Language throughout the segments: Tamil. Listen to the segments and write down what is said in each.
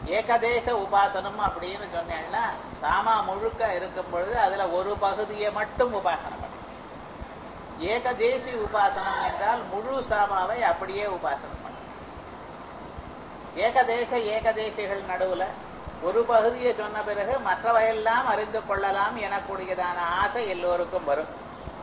ஏகதேச உபாசனம் அப்படின்னு சொன்னேன்னா சாமா முழுக்க இருக்கும் பொழுது அதுல ஒரு பகுதியை மட்டும் உபாசனை பண்ண. ஏகதேசி உபாசனம் என்றால் முழு சாமாவை அப்படியே உபாசனை பண்ண. ஏகதேசிகள் நடுவுல ஒரு பகுதியை சொன்ன பிறகு மற்றவையெல்லாம் அறிந்து கொள்ளலாம் எனக்கூடியதான ஆசை எல்லோருக்கும் வரும்.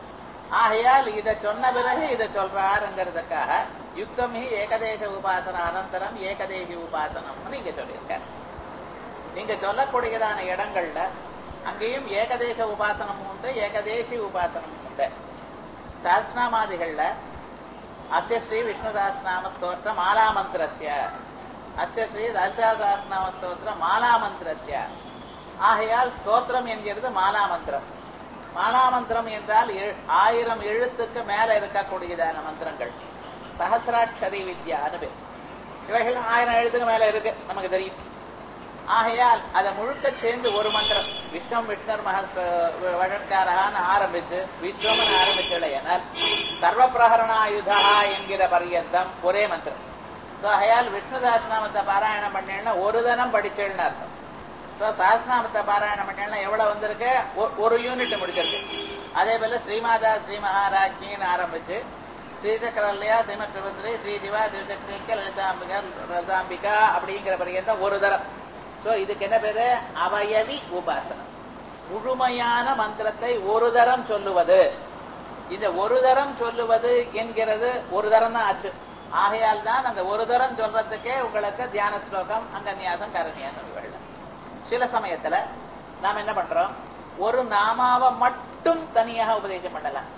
ஆகையால் இதை சொன்ன பிறகு இதை சொல்றாருங்கிறதுக்காக யுக்தம் ஹி ஏகதேச உபாசன அனந்தரம் ஏகதேசி உபாசனம்னு நீங்க சொல்லியிருக்க. நீங்க சொல்லக்கூடியதான இடங்கள்ல அங்கேயும் ஏகதேச உபாசனம் உண்டு, ஏகதேசி உபாசனம் உண்டு. சஹஸ்ரநாமாதிகள்ல அஸ்ய ஸ்ரீ விஷ்ணு சஹஸ்ரநாம ஸ்தோத்திர மாலாமந்திரஸ்ய, அஸ்ய ஸ்ரீ லலிதா சஹஸ்ரநாம ஸ்தோத்திர மாலாமந்திரஸ்ய. ஆகையால் ஸ்தோத்திரம் என்கிறது மாலாமந்திரம். மாலாமந்திரம் என்றால் 1000 எழுத்துக்கு மேல இருக்கக்கூடியதான மந்திரங்கள். சஹசிராட்சரி வித்யா அனுபவம் இவைகள் 1000 எழுத்துக்கு மேல இருக்கு, நமக்கு தெரியும். ஆகையால் அதை முழுக்க சேர்ந்து ஒரு மந்திரம் விஸ்வம் விஷ்ணர் வழக்காரகான்னு ஆரம்பிச்சு விஸ்வமன் ஆரம்பிச்சுடையனால் சர்வ பிரகரணாயுதா என்கிற பரியந்தம் ஒரே மந்திரம். ஆகையால் விஷ்ணு சஹஸ்ரநாமத்தை பாராயணம் பண்ணேன்னா ஒரு தினம் படிச்சேன்னு அர்த்தம். சஹஸ்ரநாமத்தை பாராயணம் பண்ணேன்னா எவ்வளவு வந்திருக்கு, ஒரு யூனிட் முடிச்சிருக்கு. அதே போல ஸ்ரீமாதா ஸ்ரீ மகாராஜ்யின்னு ஆரம்பிச்சு ஸ்ரீசக்கரல்லையா ஸ்ரீமத்ரி ஸ்ரீ சிவா சிவசக்திக்க லலிதாம்பிகா அப்படிங்கிற பரியந்தம் ஒரு தரம். சோ இதுக்கு என்ன பேரு, அவயவி உபாசனம். முழுமையான மந்திரத்தை ஒரு தரம் சொல்லுவது. இந்த ஒரு தரம் சொல்லுவது என்கிறது ஒரு தரம் தான் ஆச்சு. ஆகையால் தான் அந்த ஒரு தரம் சொல்றதுக்கே உங்களுக்கு தியான ஸ்லோகம் அங்கன்யாசம் கரநியாசம் இவள். சில சமயத்துல நாம் என்ன பண்றோம், ஒரு நாமாவை மட்டும் தனியாக உபதேசம் பண்ணலாம்.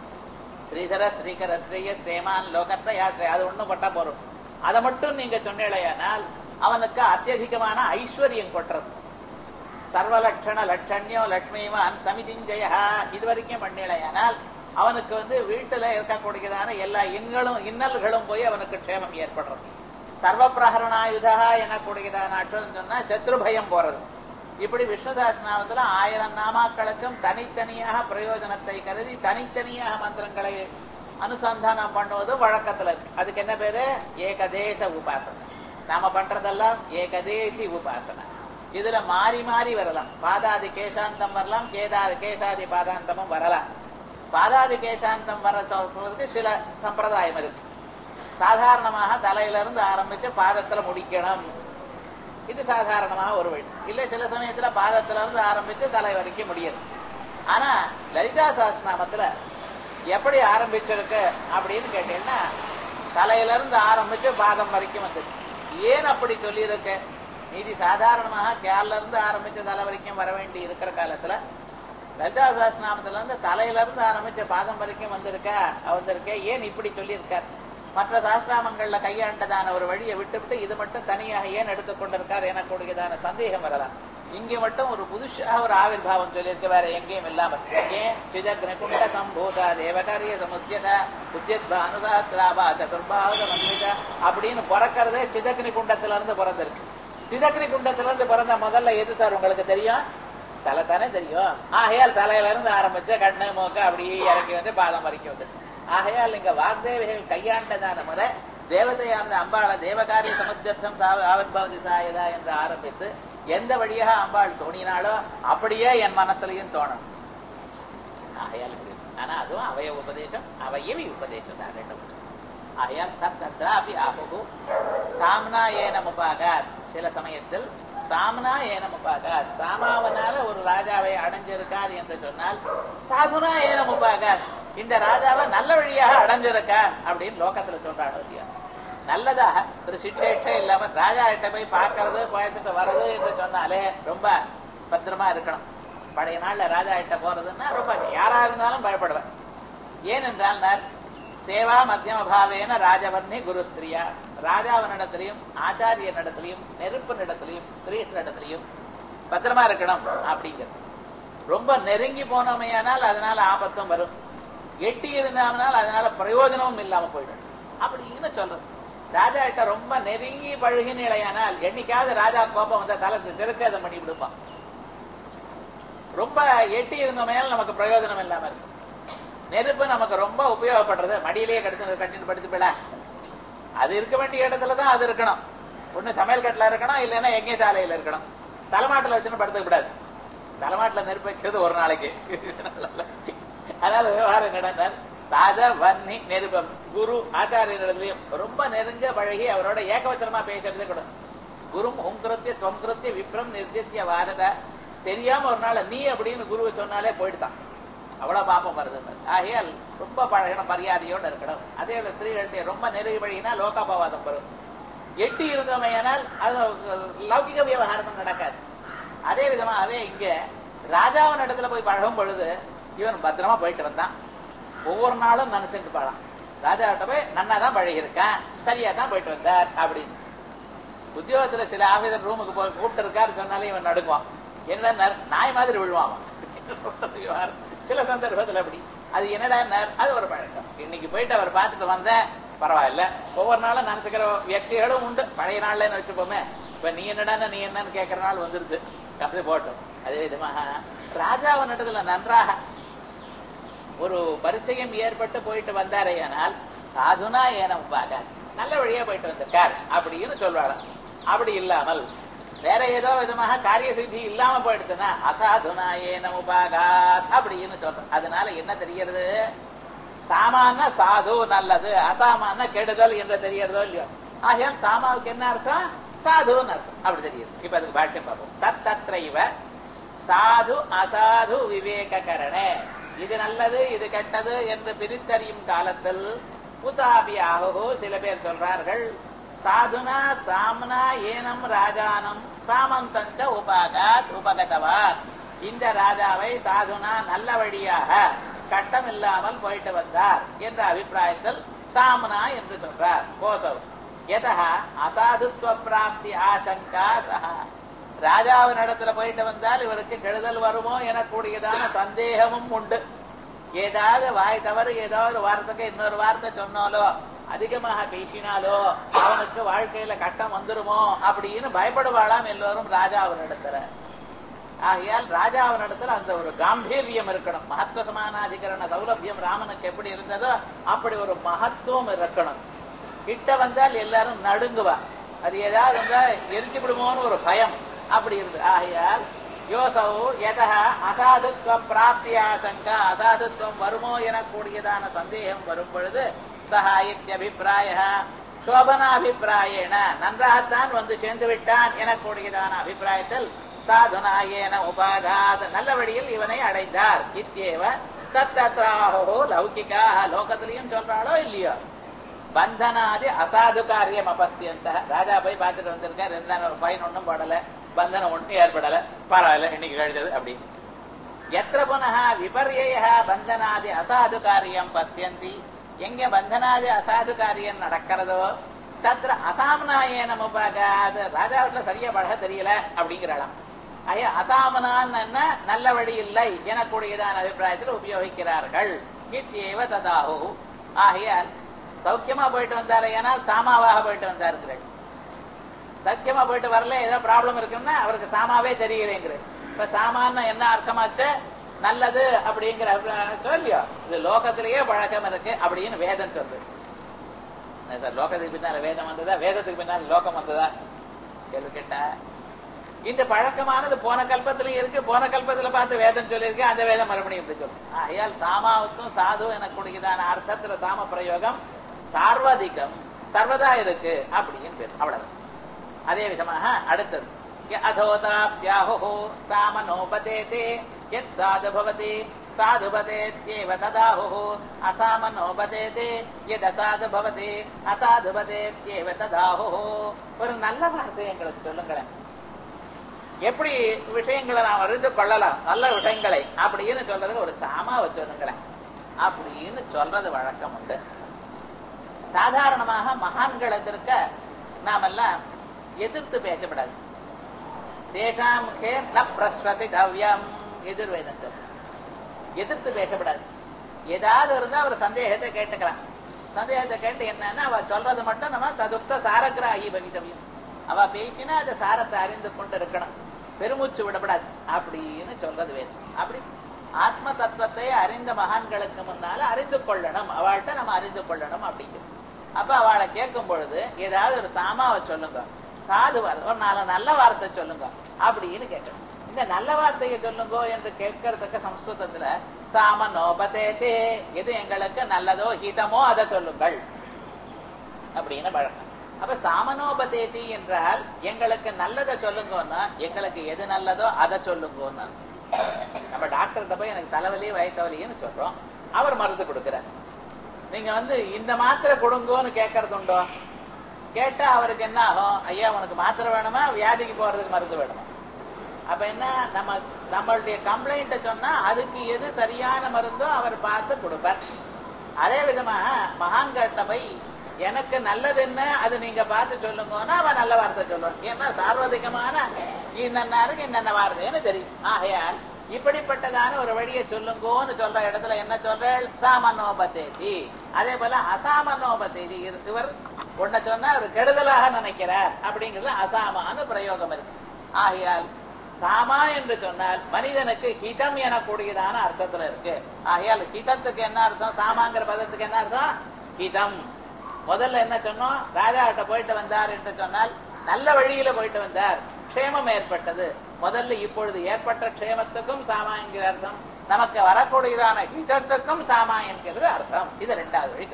ஸ்ரீதர ஸ்ரீகர ஸ்ரீய ஸ்ரீமான் லோகத்ரயா ஸ்ரீ, அது ஒண்ணும் பட்டா போறோம். அதை மட்டும் நீங்க சொன்னீங்களேயானால் அவனுக்கு அத்தியதிகமான ஐஸ்வர்யம் கொட்டுறது. சர்வலட்சண லட்சண்யோ லட்சுமிமான் சமிதிஞ்சய இது வரைக்கும் பண்ணீங்களேயானால் அவனுக்கு வீட்டுல இருக்கக்கூடியதான எல்லா இன்னல்களும் போய் அவனுக்கு க்ஷேமம் ஏற்படுறது. சர்வ பிரகரணாயுதா எனக்கூடியதான அட்டம் சொன்னா சத்ரு பயம் போறது. இப்படி விஷ்ணு சஹஸ்ரநாமத்துல 1000 நாமாக்களுக்கும் தனித்தனியாக பிரயோஜனத்தை கருதி தனித்தனியாக மந்திரங்களை அனுசந்தானம் பண்ணுவது வழக்கத்துல இருக்கு. அதுக்கு என்ன பேரு, ஏகதேச உபாசனை. நாம பண்றதெல்லாம் ஏகதேசி உபாசனை. இதுல மாறி மாறி வரலாம். பாதாதி கேசாந்தம் வரலாம், கேசாதி பாதாந்தமும் வரலாம். பாதாதி கேசாந்தம் வர சொல்றதுக்கு சில சம்பிரதாயம் இருக்கு. சாதாரணமாக தலையிலிருந்து ஆரம்பிச்சு பாதத்துல முடிக்கணும், இது சாதாரணமாக ஒரு வழி. இல்ல சில சமயத்துல பாதத்துல இருந்து ஆரம்பிச்சு தலை வரைக்கும் முடியும். ஆனா லலிதா சஹஸ்ரநாமத்துல எப்படி ஆரம்பிச்சிருக்கு அப்படின்னு கேட்டீங்கன்னா தலையிலிருந்து ஆரம்பிச்சு பாதம் வரைக்கும் வந்தது. ஏன் அப்படி சொல்லி இருக்க, மீதி சாதாரணமாக கேல்ல இருந்து ஆரம்பிச்சு தலை வரைக்கும் வர வேண்டி இருக்கிற காலத்துல லலிதா சஹஸ்ரநாமத்துல இருந்து தலையிலிருந்து ஆரம்பிச்ச பாதம் வரைக்கும் வந்திருக்க ஏன் இப்படி சொல்லி இருக்கார்? மற்ற சாஸ்திராமங்கள்ல கையாண்டதான ஒரு வழியை விட்டுவிட்டு இது மட்டும் தனியாக ஏன் எடுத்துக்கொண்டிருக்கார் எனக்கூடியதான சந்தேகம் வரலாம். இங்க மட்டும் ஒரு புதுசாக ஒரு ஆவிர்வாவம் சொல்லியிருக்க, வேற எங்கேயும் இல்லாம. ஏன் சிதக்னிகுண்ட சம்பூதா தேவகாரிய சமுத்தியதா உத்தியத்பானுதாத்ராபா சதுர்பாவத மன்வித அப்படின்னு பிறக்கிறதே சிதக்னி குண்டத்துல இருந்து பிறந்திருக்கு. சிதக்னி குண்டத்துல இருந்து பிறந்த முதல்ல எது சார் உங்களுக்கு தெரியும்? தலை தானே தெரியும். ஆகையால் தலையில இருந்து ஆரம்பிச்ச கண்ணு மூக்க அப்படியே இறக்கி பாதம் வரைக்கும் வந்து. ஆகையால் இங்க வாக்தேவிகள் கையாண்டதான முறை தேவதையானது அம்பாள தேவகாரிய சமுத்தியம் ஆவிர்பவதி சாயதா என்று ஆரம்பித்து எந்த வழியாக அம்பாள் தோணினாலோ அப்படியே என் மனசுலையும் தோணும். ஆகையால் ஆனா அதுவும் அவய உபதேசம் அவயவி உபதேசம் தான் ரெண்டு. ஆகையால் தத்ராபி ஆகு சாம்னா ஏனமுபாகாத். சில சமயத்தில் சாம்னா ஏனமுபாகாத், சாமாவனால ஒரு ராஜாவை அடைஞ்சிருக்கார் என்று சொன்னால் சாதுனா ஏனமுபாகாத், இந்த ராஜாவை நல்ல வழியாக அடைஞ்சிருக்கார் அப்படின்னு லோகத்துல சொல்றாங்க இல்லையா. நல்லதாக ஒரு சிக்ஷை இல்லாம ராஜா கிட்ட போய் பார்க்கறது கோயத்துக்கு வர்றது என்று சொன்னாலே ரொம்ப பத்திரமா இருக்கணும். பழைய நாள்ல ராஜா கிட்ட போறதுன்னா ரொம்ப யாரா இருந்தாலும் பயப்படுவேன். ஏனென்றால் சேவா மத்தியம பாவேன ராஜவர்ணி குருஸ்திரியா, ராஜாவனிடத்திலையும் ஆச்சாரியனிடத்திலையும் நெருப்பினிடத்திலையும் ஸ்திரீனிடத்திலையும் பத்திரமா இருக்கணும் அப்படிங்கிறது. ரொம்ப நெருங்கி போனோமையானால் அதனால ஆபத்தும் வரும், எட்டி இருந்தாமல் அதனால பிரயோஜனமும் இல்லாம போயிடும் அப்படின்னு சொல்றது. ராஜா கிட்ட ரொம்ப நெருங்கி பழகி நிலையானால் என்னைக்காவது ராஜா கோபம் வந்த தலத்தை திருக்கதம் பண்ணி விடுப்பான். ரொம்ப எட்டி இருந்தோமையால் நமக்கு பிரயோஜனம் இல்லாம இருக்கு. நெருப்பு நமக்கு ரொம்ப உபயோகப்படுறது, மடியிலேயே கட்டிட்டு படுத்து போயிட, அது இருக்க வேண்டிய இடத்துலதான் அது இருக்கணும். ஒண்ணு சமையல் கட்டில இருக்கணும், இல்லைன்னா எங்கே சாலையில இருக்கணும். தலைமாட்டில் வச்சுன்னு படுத்துக்க கூடாது. தலைமாட்டில் நெருப்பு வைக்கிறது ஒரு நாளைக்கு. அதனால விவகாரம் நடந்தார். ராஜா வன்னி நெருப்பம் குரு ஆச்சாரியர்களிலையும் ரொம்ப நெருங்க பழகி அவரோட ஏகவச்சனமா பேசுறதே கூட. குரும் ஹுங்கிருத்திய தொங்கிருத்திய விப்ரம் நிர்ஜித்திய வாரத. தெரியாம ஒரு நாள் நீ அப்படின்னு குருவை சொன்னாலே போயிடுதான். அவ்வளவு பாப்பம் வருது. ஆகையால் ரொம்ப பழகணும், மரியாதையோட இருக்கணும். அதே போல ஸ்திரீகளுடைய ரொம்ப நெருங்கி பழகினா லோகாபவாதம் வரும். எட்டி இருந்தமையானால் அது லௌகிக விவகாரம் நடக்காது. அதே விதமாகவே இங்க ராஜாவின் இடத்துல போய் பழகும் பொழுது இவன் பத்திரமா போயிட்டு வந்தான். ஒவ்வொரு நாளும் நினைச்சுட்டு பாடான், ராஜாவிட்ட போய் நன்னாதான் பழகி இருக்கான், சரியா தான் போயிட்டு வந்தார் அப்படின்னு. உத்தியோகத்துல சில ஆபீசர் ரூமுக்கு போய் கூப்பிட்டு இருக்காரு சொன்னாலே இவன் நடுங்குவான். என்ன நாய் மாதிரி விழுவான் சில சந்தர்ப்பத்தில் அப்படி. அது என்னடா அது ஒரு பழக்கம். இன்னைக்கு போயிட்டு அவர் பார்த்துட்டு வந்த பரவாயில்ல. ஒவ்வொரு நாளும் நினைச்சுக்கிற வியக்திகளும் உண்டு. பழைய நாள்ல வச்சுப்போமே. இப்ப நீ என்னடா நீ என்னன்னு கேட்கற நாள் வந்துருது, அப்படி போட்டோம். அதே விதமாக ராஜாவின் இடத்துல நன்றாக ஒரு பரிச்சயம் ஏற்பட்டு போயிட்டு வந்தாரேயானால் சாதுனா ஏனம் பாக நல்ல வழியா போயிட்டு வந்திருக்கார் அப்படின்னு சொல்வாங்க. அப்படி இல்லாமல் வேற ஏதோ விதமாக காரிய சித்தி இல்லாம போயிடுச்சுன்னா அசாதுனா ஏனம் உபாகாத் அப்படின்னு சொல்றோம். அதனால என்ன தெரிகிறது? சாமான சாது நல்லது, அசாமான கெடுதல் என்று தெரியறதோ இல்லையோ. ஆகையால் சாமாவுக்கு என்ன அர்த்தம்? சாதுன்னு அர்த்தம். அப்படி தெரியுது. இப்ப அதுக்கு பாஷ்யம் பார்ப்போம். தத்தத்ரைவ சாது அசாது விவேகரணே. இது நல்லது இது கெட்டது என்று பிரித்தறியும் காலத்தில் உதாபியாகோ சில பேர் சொல்றார்கள், சாதுனா சாமனா ஏனம் ராஜானம் சாமந்தஞ்ச உபாகாத் உபகதவான். இந்த ராஜாவை சாதுனா நல்ல வழியாக கட்டம் இல்லாமல் போயிட்டு வந்தார் என்ற அபிப்பிராயத்தில் சாமனா என்று சொல்றார். கோசவ் எதா அசாதுத்வ பிராப்தி ஆசங்கா சஹா. ராஜாவின் இடத்துல போயிட்டு வந்தால் இவருக்கு கெடுதல் வருமோ எனக்கூடியதான சந்தேகமும் உண்டு. ஏதாவது வாய் தவறு ஏதாவது வார்த்தைக்கு இன்னொரு வார்த்தை சொன்னாலோ அதிகமாக பேசினாலோ அவனுக்கு வாழ்க்கையில கட்டம் வந்துருமோ அப்படின்னு பயப்படுவாளாம் எல்லோரும் ராஜாவின் இடத்துல. ஆகையால் ராஜாவின் இடத்துல அந்த ஒரு காம்பீரியம் இருக்கணும். மகத்துவ சமானாதிகரண சௌலபியம் ராமனுக்கு எப்படி இருந்ததோ அப்படி ஒரு மகத்துவம் இருக்கணும். கிட்ட வந்தால் எல்லாரும் நடுங்குவா. அது ஏதாவது வந்தா எரிச்சு விடுமோன்னு ஒரு பயம் அப்படி இருந்து. ஆகையால் யோசவு எதா அசாதுத்வ பிராப்தி ஆசங்கா, அசாதுத்வம் வருமோ எனக்கூடியதான சந்தேகம் வரும் பொழுது சகாயித்யபிப்பிராய சோபனாபிப்பிராயேன நன்றாகத்தான் வந்து சேர்ந்து விட்டான் எனக்கூடியதான அபிப்பிராயத்தில் சாதுனாயேன உபாகாத் நல்ல வழியில் இவனை அடைந்தார். இத்தியேவ தத்ராஹோ லௌகிகா. லோகத்திலையும் சொல்றாளோ இல்லையோ பந்தனாதி அசாது காரியம் அபஸ்யந்த. ராஜா போய் பார்த்துட்டு வந்திருக்காரு, இருந்தாலும் பையன் ஒன்னும் போடல, பந்தனம் ஒன்றும் ஏற்படல, பரவாயில்ல இன்னைக்கு கழிச்சது அப்படி. எத்திர புனः விபர்யய பந்தனாதி அசாது காரியம் பசியந்தி. எங்க பந்தனாதி அசாது காரியம் நடக்கிறதோ தத்திர அசாமனாயேன உபாகாத். ராஜாவிட்ட சரியா பழக தெரியல அப்படிங்கிறாளாம். ஐயா அசாமனான் என்ன நல்ல வழி இல்லை எனக்கூடியதான அபிப்பிராயத்தில் உபயோகிக்கிறார்கள். இத்தியேவ ததாஹு. ஆகையால் சௌக்கியமா போயிட்டு வந்தாரு, ஏனால் சாமாவாக போயிட்டு வந்தாருங்கிறேன். சௌக்கியமா போயிட்டு வரல, ஏதோ ப்ராப்ளம் இருக்குன்னா அவருக்கு சாமாவே தெரியலேங்கிற. இப்ப சாமான்னு என்ன அர்த்தமாச்சு? நல்லது அப்படிங்கிற சொல்லியோ. இது லோகத்திலேயே பழக்கம் இருக்கு அப்படின்னு வேதம் சொல்றது. சார் லோகத்துக்கு பின்னால வேதம் வந்ததா, வேதத்துக்கு பின்னால லோகம் வந்ததா கேள்வி கேட்டா, இந்த பழக்கமானது போன கல்பத்திலையும் இருக்கு, போன கல்பத்துல பார்த்து வேதம் சொல்லியிருக்கு, அந்த வேதம் மறுபடியும் இப்படி சொல்லும். ஆகையால் சாமாவுக்கும் சாது எனக்கூடியதான அர்த்தத்துல சாம பிரயோகம் சார்வதிகம் சர்வதா இருக்கு அப்படின்னு பேர். அவ்வளவு. அதே விதமாக அடுத்தது அதோதாப்யாஹோ சாமனோபதேதே யத் சாது பவதி சாதுபதேத்யேவ ததாஹு அசாமனோபதேதே யத் அசாது பவதி அசாதுபதேத்யேவ ததாஹு. ஒரு நல்ல வார்த்தை எங்களுக்கு சொல்லுங்களேன், எப்படி விஷயங்களை நாம் அறிந்து கொள்ளலாம் நல்ல விஷயங்களை அப்படின்னு சொல்றதுக்கு ஒரு சாமாவை சொல்லுங்களேன் அப்படின்னு சொல்றது வழக்கம் உண்டு. சாதாரணமாக மகான்கள் எதிர்க்க நாம் எல்லாம் எதிர்த்து பேசப்படாது. தேசாம் ந பிரஸ்வசிதவ்யம் எதிர்வேதம் சொல்ல. எதிர்த்து பேசப்படாது. ஏதாவது இருந்தா ஒரு சந்தேகத்தை கேட்டுக்கலாம். சந்தேகத்தை கேட்டு என்னன்னா அவ சொல்றது மட்டும் நம்ம ததுக்த சாரகிராகி பகிதவியம். அவ பேசினா அந்த சாரத்தை அறிந்து கொண்டு இருக்கணும், பெருமூச்சு விடப்படாது அப்படின்னு சொல்றது வேதம். அப்படி ஆத்ம தத்துவத்தை அறிந்த மகான்களுக்கு முன்னால அறிந்து கொள்ளணும், அவள்கிட்ட நம்ம அறிந்து கொள்ளணும் அப்படிங்கிறது. அப்ப அவளை கேட்கும் பொழுது ஏதாவது ஒரு சாமாவை சொல்லுங்க. சாது வார்த்தை, ஒரு நல்ல வார்த்தை சொல்லுங்க அப்படின்னு கேட்கணும். இந்த நல்ல வார்த்தையை சொல்லுங்க என்று கேட்கறதுக்கு சம்ஸ்கிருதத்துல சாமனோபதேதே, எது எங்களுக்கு நல்லதோ ஹிதமோ அதை சொல்லுங்கள் அப்படின்னு வழக்கம். அப்ப சாமனோபதேதி என்றால் எங்களுக்கு நல்லதை சொல்லுங்கன்னா, எங்களுக்கு எது நல்லதோ அதை சொல்லுங்கன்னா. நம்ம டாக்டர்கிட்ட போய் எனக்கு தலைவலி வயத்தவலின்னு சொல்றோம், அவர் மருந்து கொடுக்கிறார். நீங்க இந்த மாத்திரை கொடுங்கன்னு கேட்கறது உண்டோ? கேட்டா அவருக்கு என்ன ஆகும்? ஐயா உனக்கு மாத்திரை வேணுமா, வியாதிக்கு போறதுக்கு மருந்து வேணுமா? அப்ப என்ன, நம்மளுடைய கம்ப்ளைண்ட சொன்னா அதுக்கு எது சரியான மருந்தோ அவர் பார்த்து கொடுப்பார். அதே விதமா மகான்கிட்ட போய் எனக்கு நல்லது என்ன அது நீங்க பார்த்து சொல்லுங்கன்னா அவன் நல்ல வார்த்தை சொல்லுவான். ஏன்னா சார்வதிகமான இன்னருக்கு இன்னென்ன வார்த்தைன்னு தெரியும். ஆகையால் இப்படிப்பட்டதான ஒரு வழியை சொல்லுங்கன்னு சொல்ற இடத்துல என்ன சொல்ற? சாமனோபதேதி. அதே போல அசாமனோபதேதி, இவர் ஒன்ன சொன்னா அவர் கெடுதலாக நினைக்கிறார் அப்படிங்கிறது அசாமான்னு பிரயோகம் இருக்கு. ஆகையால் சாமா என்று சொன்னால் மனிதனுக்கு ஹிதம் எனக்கூடியதான அர்த்தத்துல இருக்கு. ஆகையால் ஹிதத்துக்கு என்ன அர்த்தம்? சாமாங்கிற பதத்துக்கு என்ன அர்த்தம்? ஹிதம். முதல்ல என்ன சொன்னோம்? ராஜா கிட்ட போயிட்டு வந்தார் என்று சொன்னால் நல்ல வழியில போயிட்டு வந்தார், க்ஷேமம் ஏற்பட்டது. முதல்ல இப்பொழுது ஏற்பட்ட க்ஷேமத்துக்கும் சாமா என்கிற அர்த்தம், நமக்கு வரக்கூடியதான ஹிதத்துக்கும் சாமா என்கிறது அர்த்தம். இது இரண்டாவது வழி.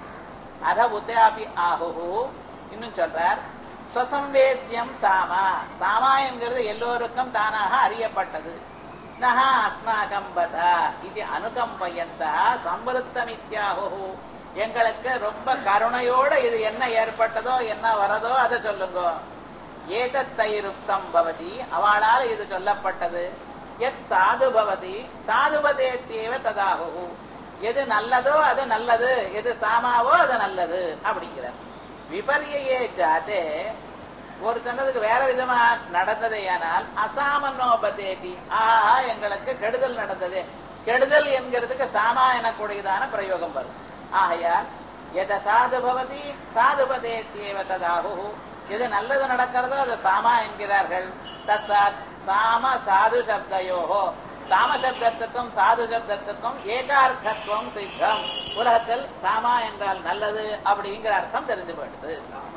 அத உத்யாபி ஆஹு இன்னும் சொல்றார், ஸ்வசம்வேத்யம் சாமா. சாமா என்கிறது எல்லோருக்கும் தானாக அறியப்பட்டது. நஹா அஸ்மாகம் பதா இது அனுகம்பயந்தா சம்பருத்தமித்யாஹு. எங்களுக்கு ரொம்ப கருணையோட இது என்ன ஏற்பட்டதோ என்ன வரதோ அதை சொல்லுங்க. ஏதத்தைருப்தம் பவதி, அவளால் இது சொல்லப்பட்டது. எத் சாது பவதி சாதுபதேத்தேவ ததாஹு. எது நல்லதோ அது நல்லது, எது சாமாவோ அது நல்லது அப்படிங்கிறார். விபரியே ஜாதே, ஒரு சொன்னதுக்கு வேற விதமா நடந்ததேயானால் அசாமனோபதேதி, ஆஹா எங்களுக்கு கெடுதல் நடந்தது. கெடுதல் என்கிறதுக்கு சாமா எனக்கூடியதான பிரயோகம் வரும். ஆகையால் எத சாது பவதி சாதுபதேத்யேவ ததாஹு. எது நல்லது நடக்கிறதோ அது சாமா என்கிறார்கள். தசாத் சாம சாது சப்தயோஹோ, சாம சப்தத்துக்கும் சாது சப்தத்துக்கும் ஏகார்த்தத்துவம் சித்தம். உலகத்தில் சாமா என்றால் நல்லது அப்படிங்கிற அர்த்தம் தெரிஞ்சு போயிடுது.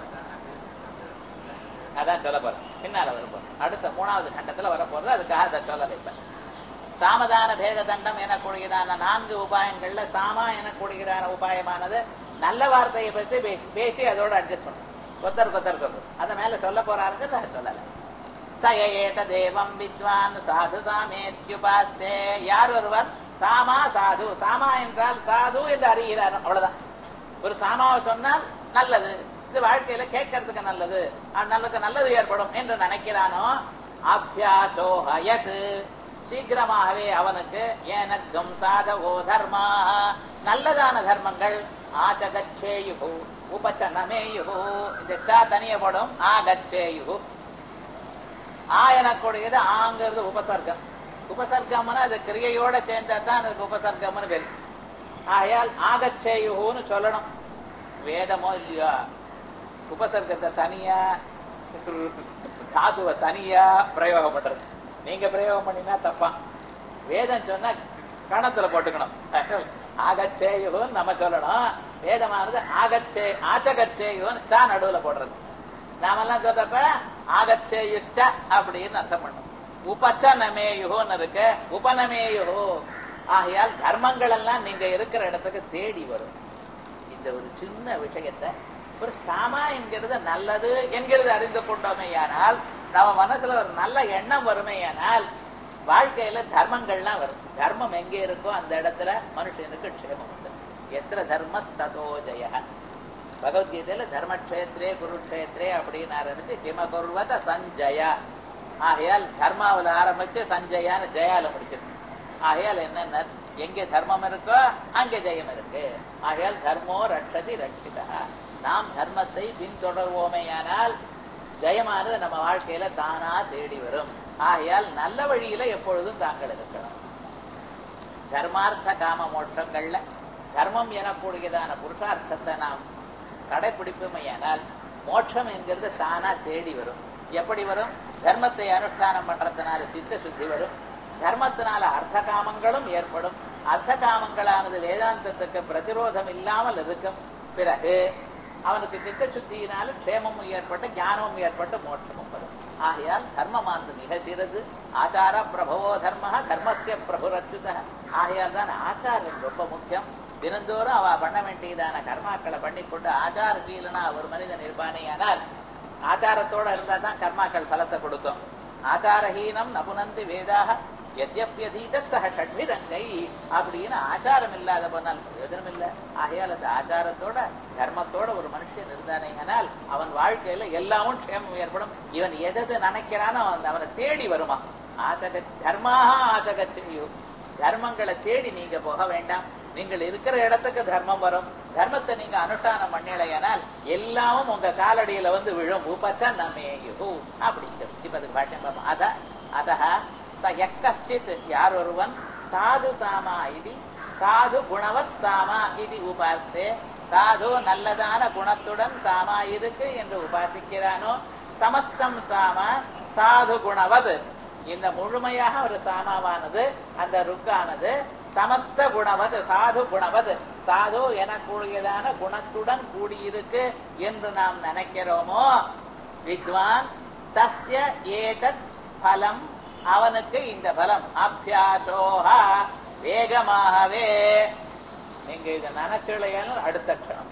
அதான் சொல்ல போறேன், பின்னால வரப்போம். அடுத்த மூணாவது கண்டத்துல வரப்போறது, அதுக்காக அதை சொல்ல வைப்பேன். சாமதான பேத தண்டம் எனக்கூடியதான 4 உபாயங்கள்ல சாமா எனக்கூடியதான உபாயமானது நல்ல வார்த்தையை பத்தி பேசி அதோட அட்ஜஸ்ட் பண்ணும். கொத்தர் சொல்றது அதை மேல சொல்ல போறாருங்க, அதை சொல்லல. சயேத தேவம் வித்வான் சாது சாமேத்யுபாஸ்தே. யார் ஒருவர் சாமா சாது, சாமா என்றால் சாது என்று அறிகிறார், அவ்வளவுதான். ஒரு சாமாவை சொன்னால் நல்லது, இது வாழ்க்கையில கேட்கறதுக்கு நல்லது, நல்லது ஏற்படும் என்று நினைக்கிறானோ, அபியாசோ ஹயத், சீக்கிரமாகவே அவனுக்கு ஏனக்கும் சாதவோ தர்மா, நல்லதான தர்மங்கள் ஆச்சகச்சேயு உபச்சனமேயு. இந்த சா தனியப்படும் ஆகச்சேயு. ஆ எனக்கூடியது ஆங்கிறது உபசர்க்கம். உபசர்க்கம்னா அது கிரியையோட சேர்ந்தாதான் அதுக்கு உபசர்க்கம்னு பேரு. ஆகையால் ஆகச்சேயுன்னு சொல்லணும். வேதமோ இல்லையா உபசர்க்கத்தை தனியா தாதுவ தனியா பிரயோகம் பண்றது. நீங்க பிரயோகம் பண்ணினா தப்பா. வேதம் சொன்னா கணத்துல போட்டுக்கணும். ஆகச்சேயுன்னு நம்ம சொல்லணும். வேதமானது ஆகச்சே ஆச்சகச்சேயுன்னு சா நடுவுல போடுறது. நாமெல்லாம் சொல்றப்ப ஆகச்சேயுஷ்ட அப்படின்னு அர்த்தம் பண்ணும். உபச்சனமேயுன்னு இருக்கு, உபநமேயு. ஆகையால் தர்மங்கள் எல்லாம் நீங்க இருக்கிற இடத்துக்கு தேடி வரும். இந்த ஒரு சின்ன விஷயத்தை ஒரு சாமா என்கிறது நல்லது என்கிறது அறிந்து கொண்டோமேயானால், நம்ம மனசுல ஒரு நல்ல எண்ணம் வருமேயானால் வாழ்க்கையில தர்மங்கள்லாம் வரும். தர்மம் எங்கே இருக்கோ அந்த இடத்துல மனுஷனுக்கு க்ஷேமம் உண்டு. எத்திர தர்மஸ்ததோ ஜெய. பகவத்கீதையில தர்மக்ஷேத்ரே குருக்ஷேத்ரே அப்படின்னாருக்கு கிமகுர்வத சஞ்சயா. ஆகையால் தர்மாவில் ஆரம்பிச்சு சஞ்சயான்னு ஜெயால முடிச்சிருக்கு. ஆகையால் என்னென்ன எங்கே தர்மம் இருக்கோ அங்கே ஜெயம் இருக்கு. ஆகையால் தர்மோ ரட்சதி ரட்சிதா. நாம் தர்மத்தை பின்தொடர்வோமேயானால் ஜெயமானது நம்ம வாழ்க்கையில தானா தேடி வரும். ஆகையால் நல்ல வழியில எப்பொழுதும் தாங்கள் இருக்கணும். தர்மார்த்த காம மோட்சங்கள்ல தர்மம் எனக்கூடியதான புருஷார்த்தத்தை நாம் கடைபிடிப்போமையானால் மோட்சம் என்கிறது தானா தேடி வரும். எப்படி வரும்? தர்மத்தை அனுஷ்டானம் பண்றதுனால சித்த சுத்தி வரும். தர்மத்தினால அர்த்த காமங்களும் ஏற்படும். அர்த்த காமங்களானது வேதாந்தத்துக்கு பிரதிரோதம் இல்லாமல் இருக்கும். பிறகு அவனுக்கு சித்த சுத்தியினால க்ஷேமமும் ஏற்பட்டு ஞானமும் ஏற்பட்டு மோட்சமும் வரும். ஆகையால் தர்மமானது மிக சிறது. ஆச்சார பிரபவோ தர்ம தர்மஸ்ய பிரபுரச்சுத. ஆகையால் தான் ஆச்சாரம் ரொம்ப முக்கியம். தினந்தோறும் அவ பண்ண வேண்டியதான கர்மாக்களை பண்ணிக்கொண்டு ஆச்சாரசீலனா ஒரு மனிதன் இருப்பானேயானால் ஆச்சாரத்தோட இருந்தா தான் கர்மாக்கள் பலத்தை கொடுக்கும். ஆச்சாரஹீனம் நபுனந்தி வேதாக எத்யப்யதீத சக ஷட்விரங்கை அப்படின்னு ஆச்சாரம் இல்லாத போனால் பிரயோஜனம் இல்லை. ஆகையால் அந்த ஆச்சாரத்தோட தர்மத்தோட ஒரு மனுஷன் இருந்தானேயானால் அவன் வாழ்க்கையில எல்லாமும் க்ஷேமம் ஏற்படும். இவன் எதை நினைக்கிறானோ அவனை தேடி வருமா. ஆச்சக தர்மாக ஆச்சக செய்யும். தர்மங்களை தேடி நீங்க போக வேண்டாம். நீங்கள் இருக்கிற இடத்துக்கு தர்மம் வரும். தர்மத்தை நீங்க அனுஷ்டானம் பண்ணலையானால் எல்லாமும் உங்க காலடியில வந்து விழும். உபச்ச நமேயு அப்படிங்கிறது. இப்ப அதுக்கு பாஷ்யம் பார்ப்போம். அதஹ ச யக்கஷ்சித் யார் ஒருவன் சாது சாமா இது சாது குணவத் சாமா இது உபாசே சாது நல்லதான குணத்துடன் சாமா இருக்கு என்று உபாசிக்கிறானோ சமஸ்தம் சாமா சாது குணவது இந்த முழுமையாக ஒரு சாமாவானது அந்த ருக்கானது சமஸ்த குணவது சாது குணவது சாது எனக்கூடியதான குணத்துடன் கூடியிருக்கு என்று நாம் நினைக்கிறோமோ வித்வான் தஸ்ய ஏதத் பலம் அவனுக்கு இந்த பலம் அபியாசோஹா வேகமாகவே நீங்க இதை நினைச்சலையால் அடுத்த க்ஷணம்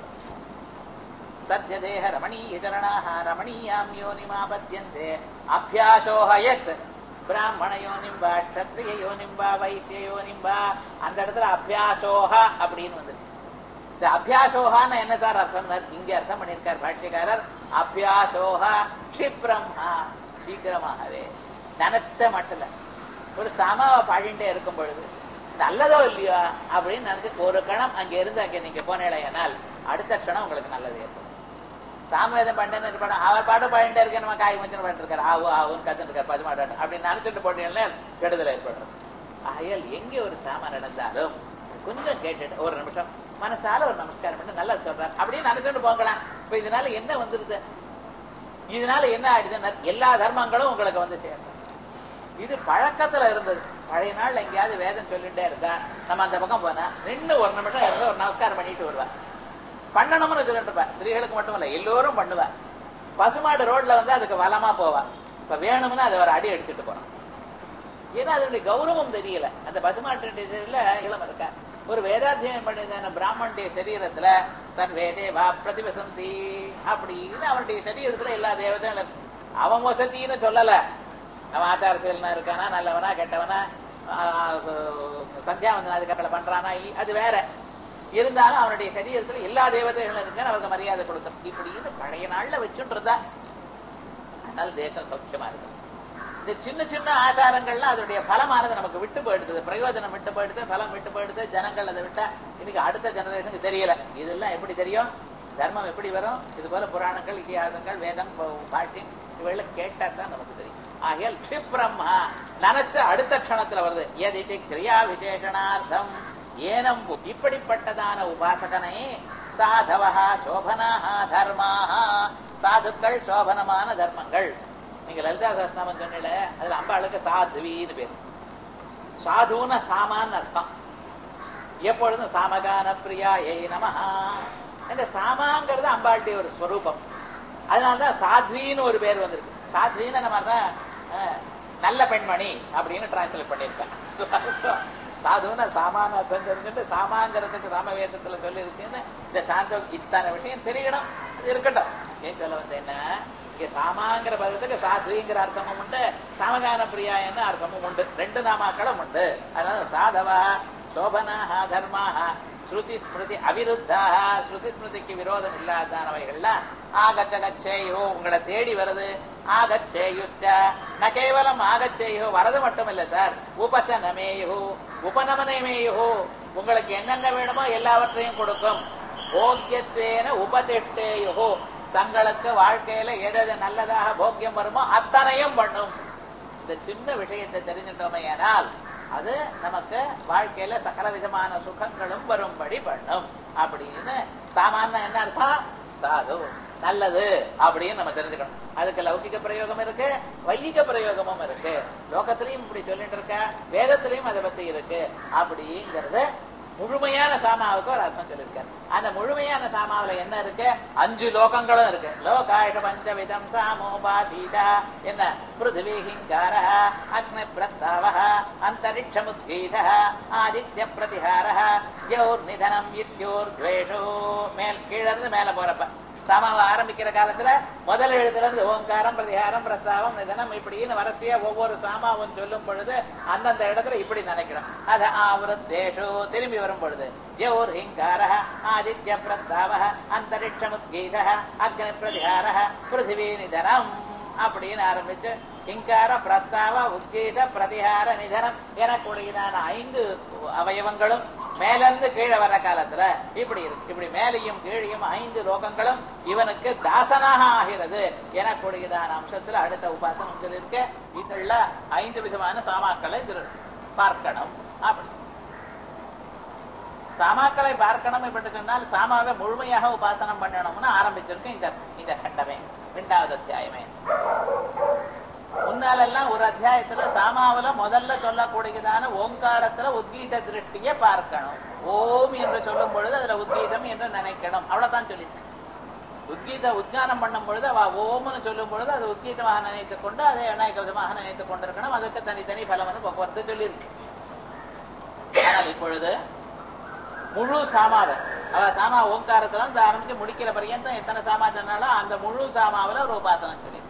சத்யதேக ரமணீயரணாக ரமணீயாம் யோனிமாபத்யந்தே அபியாசோஹயத் பிராமண யோனிம்பா க்ஷத்ரிய யோனிம்பா வைசிய யோனிம்பா அந்த இடத்துல அபியாசோஹா அப்படின்னு வந்து இந்த அபியாசோகான்னு என்ன சார் அர்த்தம் இங்க அர்த்தம் பண்ணியிருக்கார் பாஷ்யக்காரர். அபியாசோஹா க்ஷிப்ரம்ஹா சீக்கிரமாகவே நினைச்ச மட்டும் ஒரு சாமாவை பாடிண்டே இருக்கும் பொழுது நல்லதோ இல்லையா அப்படின்னு நினைச்சு ஒரு கணம் அங்க இருந்து அங்க நீங்க போனேனால் அடுத்த க்ஷணம் உங்களுக்கு நல்லது ஏற்படும். சாமவேதம் பண்ணேன்னு இருப்பாங்க அவர் பாட்டு பாடிட்டே இருக்க நம்ம காய் மஞ்சள் பண்ணிட்டு இருக்காரு ஆவு ஆவுன்னு கத்துட்டு இருக்காரு பசுமாட்டாட்டு அப்படின்னு நினைச்சிட்டு போட்டீங்கன்னா கெடுதல் ஏற்படுறது. ஆகையால் எங்கே ஒரு சாமா நடந்தாலும் கொஞ்சம் கேட்டுட்டு ஒரு நிமிஷம் மனசால ஒரு நமஸ்காரம் பண்ணி நல்லா சொல்றாரு அப்படின்னு நினைச்சுட்டு போகலாம். இப்ப இதனால என்ன வந்துருது, இதனால என்ன ஆயிடுதுன்னா எல்லா தர்மங்களும் உங்களுக்கு வந்து சேரும். இது பழக்கத்துல இருந்தது. பழைய நாள் எங்கேயாவது வேதம் சொல்லிட்டே இருந்தா நம்ம அந்த பக்கம் போனா நின்று ஒரு நிமிஷம் இருந்து ஒரு நமஸ்காரம் பண்ணிட்டு வருவார். பண்ணணும்னு சொல்லிட்டு இருப்பா. ஸ்திரீகளுக்கு மட்டும் இல்ல எல்லோரும் பண்ணுவா. பசுமாடு ரோட்ல வந்து அதுக்கு வளமா போவா. இப்ப வேணும்னு அதை ஒரு அடி அடிச்சுட்டு போறோம். ஏன்னா அதனுடைய கௌரவம் தெரியல. அந்த பசுமாட்டுடைய இளம் இருக்கா ஒரு வேதாத்தியம் பண்ணியிருந்த பிராமணுடைய சரீரத்துல சர்வேதே வா பிரதிபசந்தி அப்படின்னு அவனுடைய சரீரத்துல எல்லா தேவதையும் அவன் வசத்தின்னு சொல்லல. அவன் ஆச்சாரசீலனா இருக்கானா நல்லவனா கெட்டவனா சந்தியாவந்தனாதிகளை பண்றானா இல்லை அது வேற. இருந்தாலும் அவனுடைய சரீரத்துல எல்லா தேவதைகளும் இருக்கான்னு அவருக்கு மரியாதை கொடுத்தோம். இப்படின்னு பழைய நாள்ல வச்சுன்றதா. அதனால தேசம் சௌக்கியமா இருக்கு. இந்த சின்ன சின்ன ஆச்சாரங்கள்லாம் அதனுடைய பலமானது நமக்கு விட்டு போயிடுது. பிரயோஜனம் விட்டு போயிடுது, பலம் விட்டு போயிடுது. ஜனங்கள் அதை விட்டா இன்னைக்கு அடுத்த ஜெனரேஷனுக்கு தெரியல. இதெல்லாம் எப்படி தெரியும், தர்மம் எப்படி வரும், இது போல புராணங்கள் இतिहासங்கள் வேதம் பாஷ்யம் இவைகளை கேட்டா தான் நமக்கு தெரியும். ஆகையால் க்ஷிப்ரம்மா நினைச்ச அடுத்த க்ஷணத்துல வருது. எதிதி கிரியா விசேஷனார்த்தம் ஏனம் இப்படிப்பட்டதான உபாசகனை சாதவஹா சோபனாஹா தர்மாஹா சாதுக்கள் சோபனமான தர்மங்கள். நீங்க லலிதா சஹஸ்ரநாமம் சொன்னீங்களே அதுல அம்பாளுக்கு சாதுவின்னு பேரு. சாதுன சாமான்னு அர்த்தம். எப்பொழுதும் சாமகான பிரியா ஏ நமஹா. இந்த சாமாங்கிறது அம்பாளுடைய ஒரு ஸ்வரூபம். அதனாலதான் சாத்வின்னு ஒரு பேர் வந்திருக்கு. சாத்வின்னு நம்ம தான் நல்ல பெண்மணி அப்படின்னு டிரான்ஸ்லேட் பண்ணியிருக்கேன். சாதுன்னு சாமான அர்த்தம் தெரிஞ்சுட்டு சாமாங்கிறதுக்கு சாமவேதத்துல சொல்லி இருக்குன்னு இந்த சாந்தோ இத்தனை விஷயம் தெரியணும். அது இருக்கட்டும். ஏன் சொல்ல வந்தேன்னா இங்க சாமாங்கிற பதத்துக்கு சாத்விங்கிற அர்த்தமும் உண்டு, சாமகான பிரியா என்ன அர்த்தமும் உண்டு. ரெண்டு நாமாக்களும் உண்டு. அதனால சாதவா சோபனாஹா தர்மாஹா ஸ்ருதி ஸ்மிருதி அவிருத்தாக ஸ்ருதி ஸ்மிருதிக்கு விரோதம் இல்லாதவைகள்லாம் ஆகச்சேயோ உங்களை தேடி வருது. ஆகச்சேயுஷ்ட ந கேவலம் ஆகச்சேயோ வரது மட்டும் இல்ல சார், உபசனமேயோ உபநமனமேயோ உங்களுக்கு என்னென்ன வேணுமோ எல்லாவற்றையும் கொடுக்கும். போக்கியத்வேன உபதிஷ்டேயோ தங்களுக்கு வாழ்க்கையில எது நல்லதாக போக்கியம் வருமோ அத்தனையும் பண்ணும். இந்த சின்ன விஷயத்தை தெரிஞ்சிட்டோமே ஆனால் அது நமக்கு வாழ்க்கையில சகல விதமான சுகங்களும் வரும்படி பண்ணும். அப்படின்னு சாமானிய என்ன அர்த்தம், சாது நல்லது அப்படின்னு நம்ம தெரிஞ்சுக்கணும். அதுக்கு லௌகிக பிரயோகம் இருக்கு, வைதிக பிரயோகமும் இருக்கு. லோகத்திலையும் இப்படி சொல்லிட்டு இருக்க, வேதத்திலையும் அதை பத்தி இருக்கு. அப்படிங்கிறது முழுமையான சாமாவுக்கு ஒரு அர்த்தம் சொல்லியிருக்காரு. அந்த முழுமையான சாமாவில என்ன இருக்கு? 5 லோகங்களும் இருக்கு. லோகாய பஞ்சவிதம் சாமோபாதீதா என்ன? பிருத்திவி ஹிங்கார, அக்னி பிரஸ்தாவ, அந்தரிக்ஷமுத்கீத, ஆதித்ய பிரதிஹார, யோர் நிதனம் இத்யோர் துவேஷோ. மேல் கீழிருந்து மேல போறப்ப சாமாவை ஆரம்பிக்கிற காலத்துல முதல் எழுத்துல இருந்து ஓங்காரம், பிரதிகாரம், பிரஸ்தாவம், நிதனம் இப்படின்னு வரிசையா ஒவ்வொரு சாமாவும் சொல்லும் பொழுது அந்தந்த இடத்துல இப்படி நினைக்கணும். அது ஆவருத்தேஷு திரும்பி வரும் பொழுது யோர் ஹிங்கார, ஆதித்ய பிரஸ்தாவ, அந்தரிக்ஷமுத்கீத, அக்னி பிரதிகார, பிருத்திவி நிதனம் அப்படின்னு ஆரம்பிச்சு ஹிங்கார, பிரஸ்தாவ, உத்கீத, பிரதிகார, நிதனம் எனக்கூடியதான 5 அவயவங்களும் மேலிருந்து கீழே வர்ற காலத்துல இப்படி இருக்கு. இப்படி மேலையும் கீழையும் 5 லோகங்களும் இவனுக்கு தாசனாக ஆகிறது எனக்கூடியதான அம்சத்துல அடுத்த உபாசனம் சொல்லியிருக்க. இதுல 5 விதமான சாமாக்களை பார்க்கணும். அப்படி சாமாக்களை பார்க்கணும் இப்படி சொன்னால் சாமாவை முழுமையாக உபாசனம் பண்ணணும்னு ஆரம்பிச்சிருக்கு இந்த கண்டமே 2வது அத்தியாயமே. முன்னாலெல்லாம் ஒரு அத்தியாயத்துல சாமாவில முதல்ல சொல்லக்கூடியதான ஓங்காரத்துல உத்கீத திருஷ்டியை பார்க்கணும். ஓம் என்று சொல்லும் பொழுது அதுல உத்கீதம் என்று நினைக்கணும். அவ்வளவுதான் சொல்லிட்டேன். உத்கீத உத்கானம் பண்ணும் பொழுது அவ ஓம்னு சொல்லும் பொழுது அது உத்கீதமாக நினைத்துக் கொண்டு அதை அநேக விதமாக நினைத்துக் கொண்டிருக்கணும். அதுக்கு தனித்தனி பலவனு போக்குவரத்து சொல்லியிருக்கு. ஆனால் இப்பொழுது முழு சாமாவை அவ சாமா ஓங்காரத்துல இருந்து ஆரம்பிச்சு முடிக்கிற பரியந்தம் எத்தனை சாமா சொன்னாலும் அந்த முழு சாமாவில ஒரு உபாசனம் சொல்லி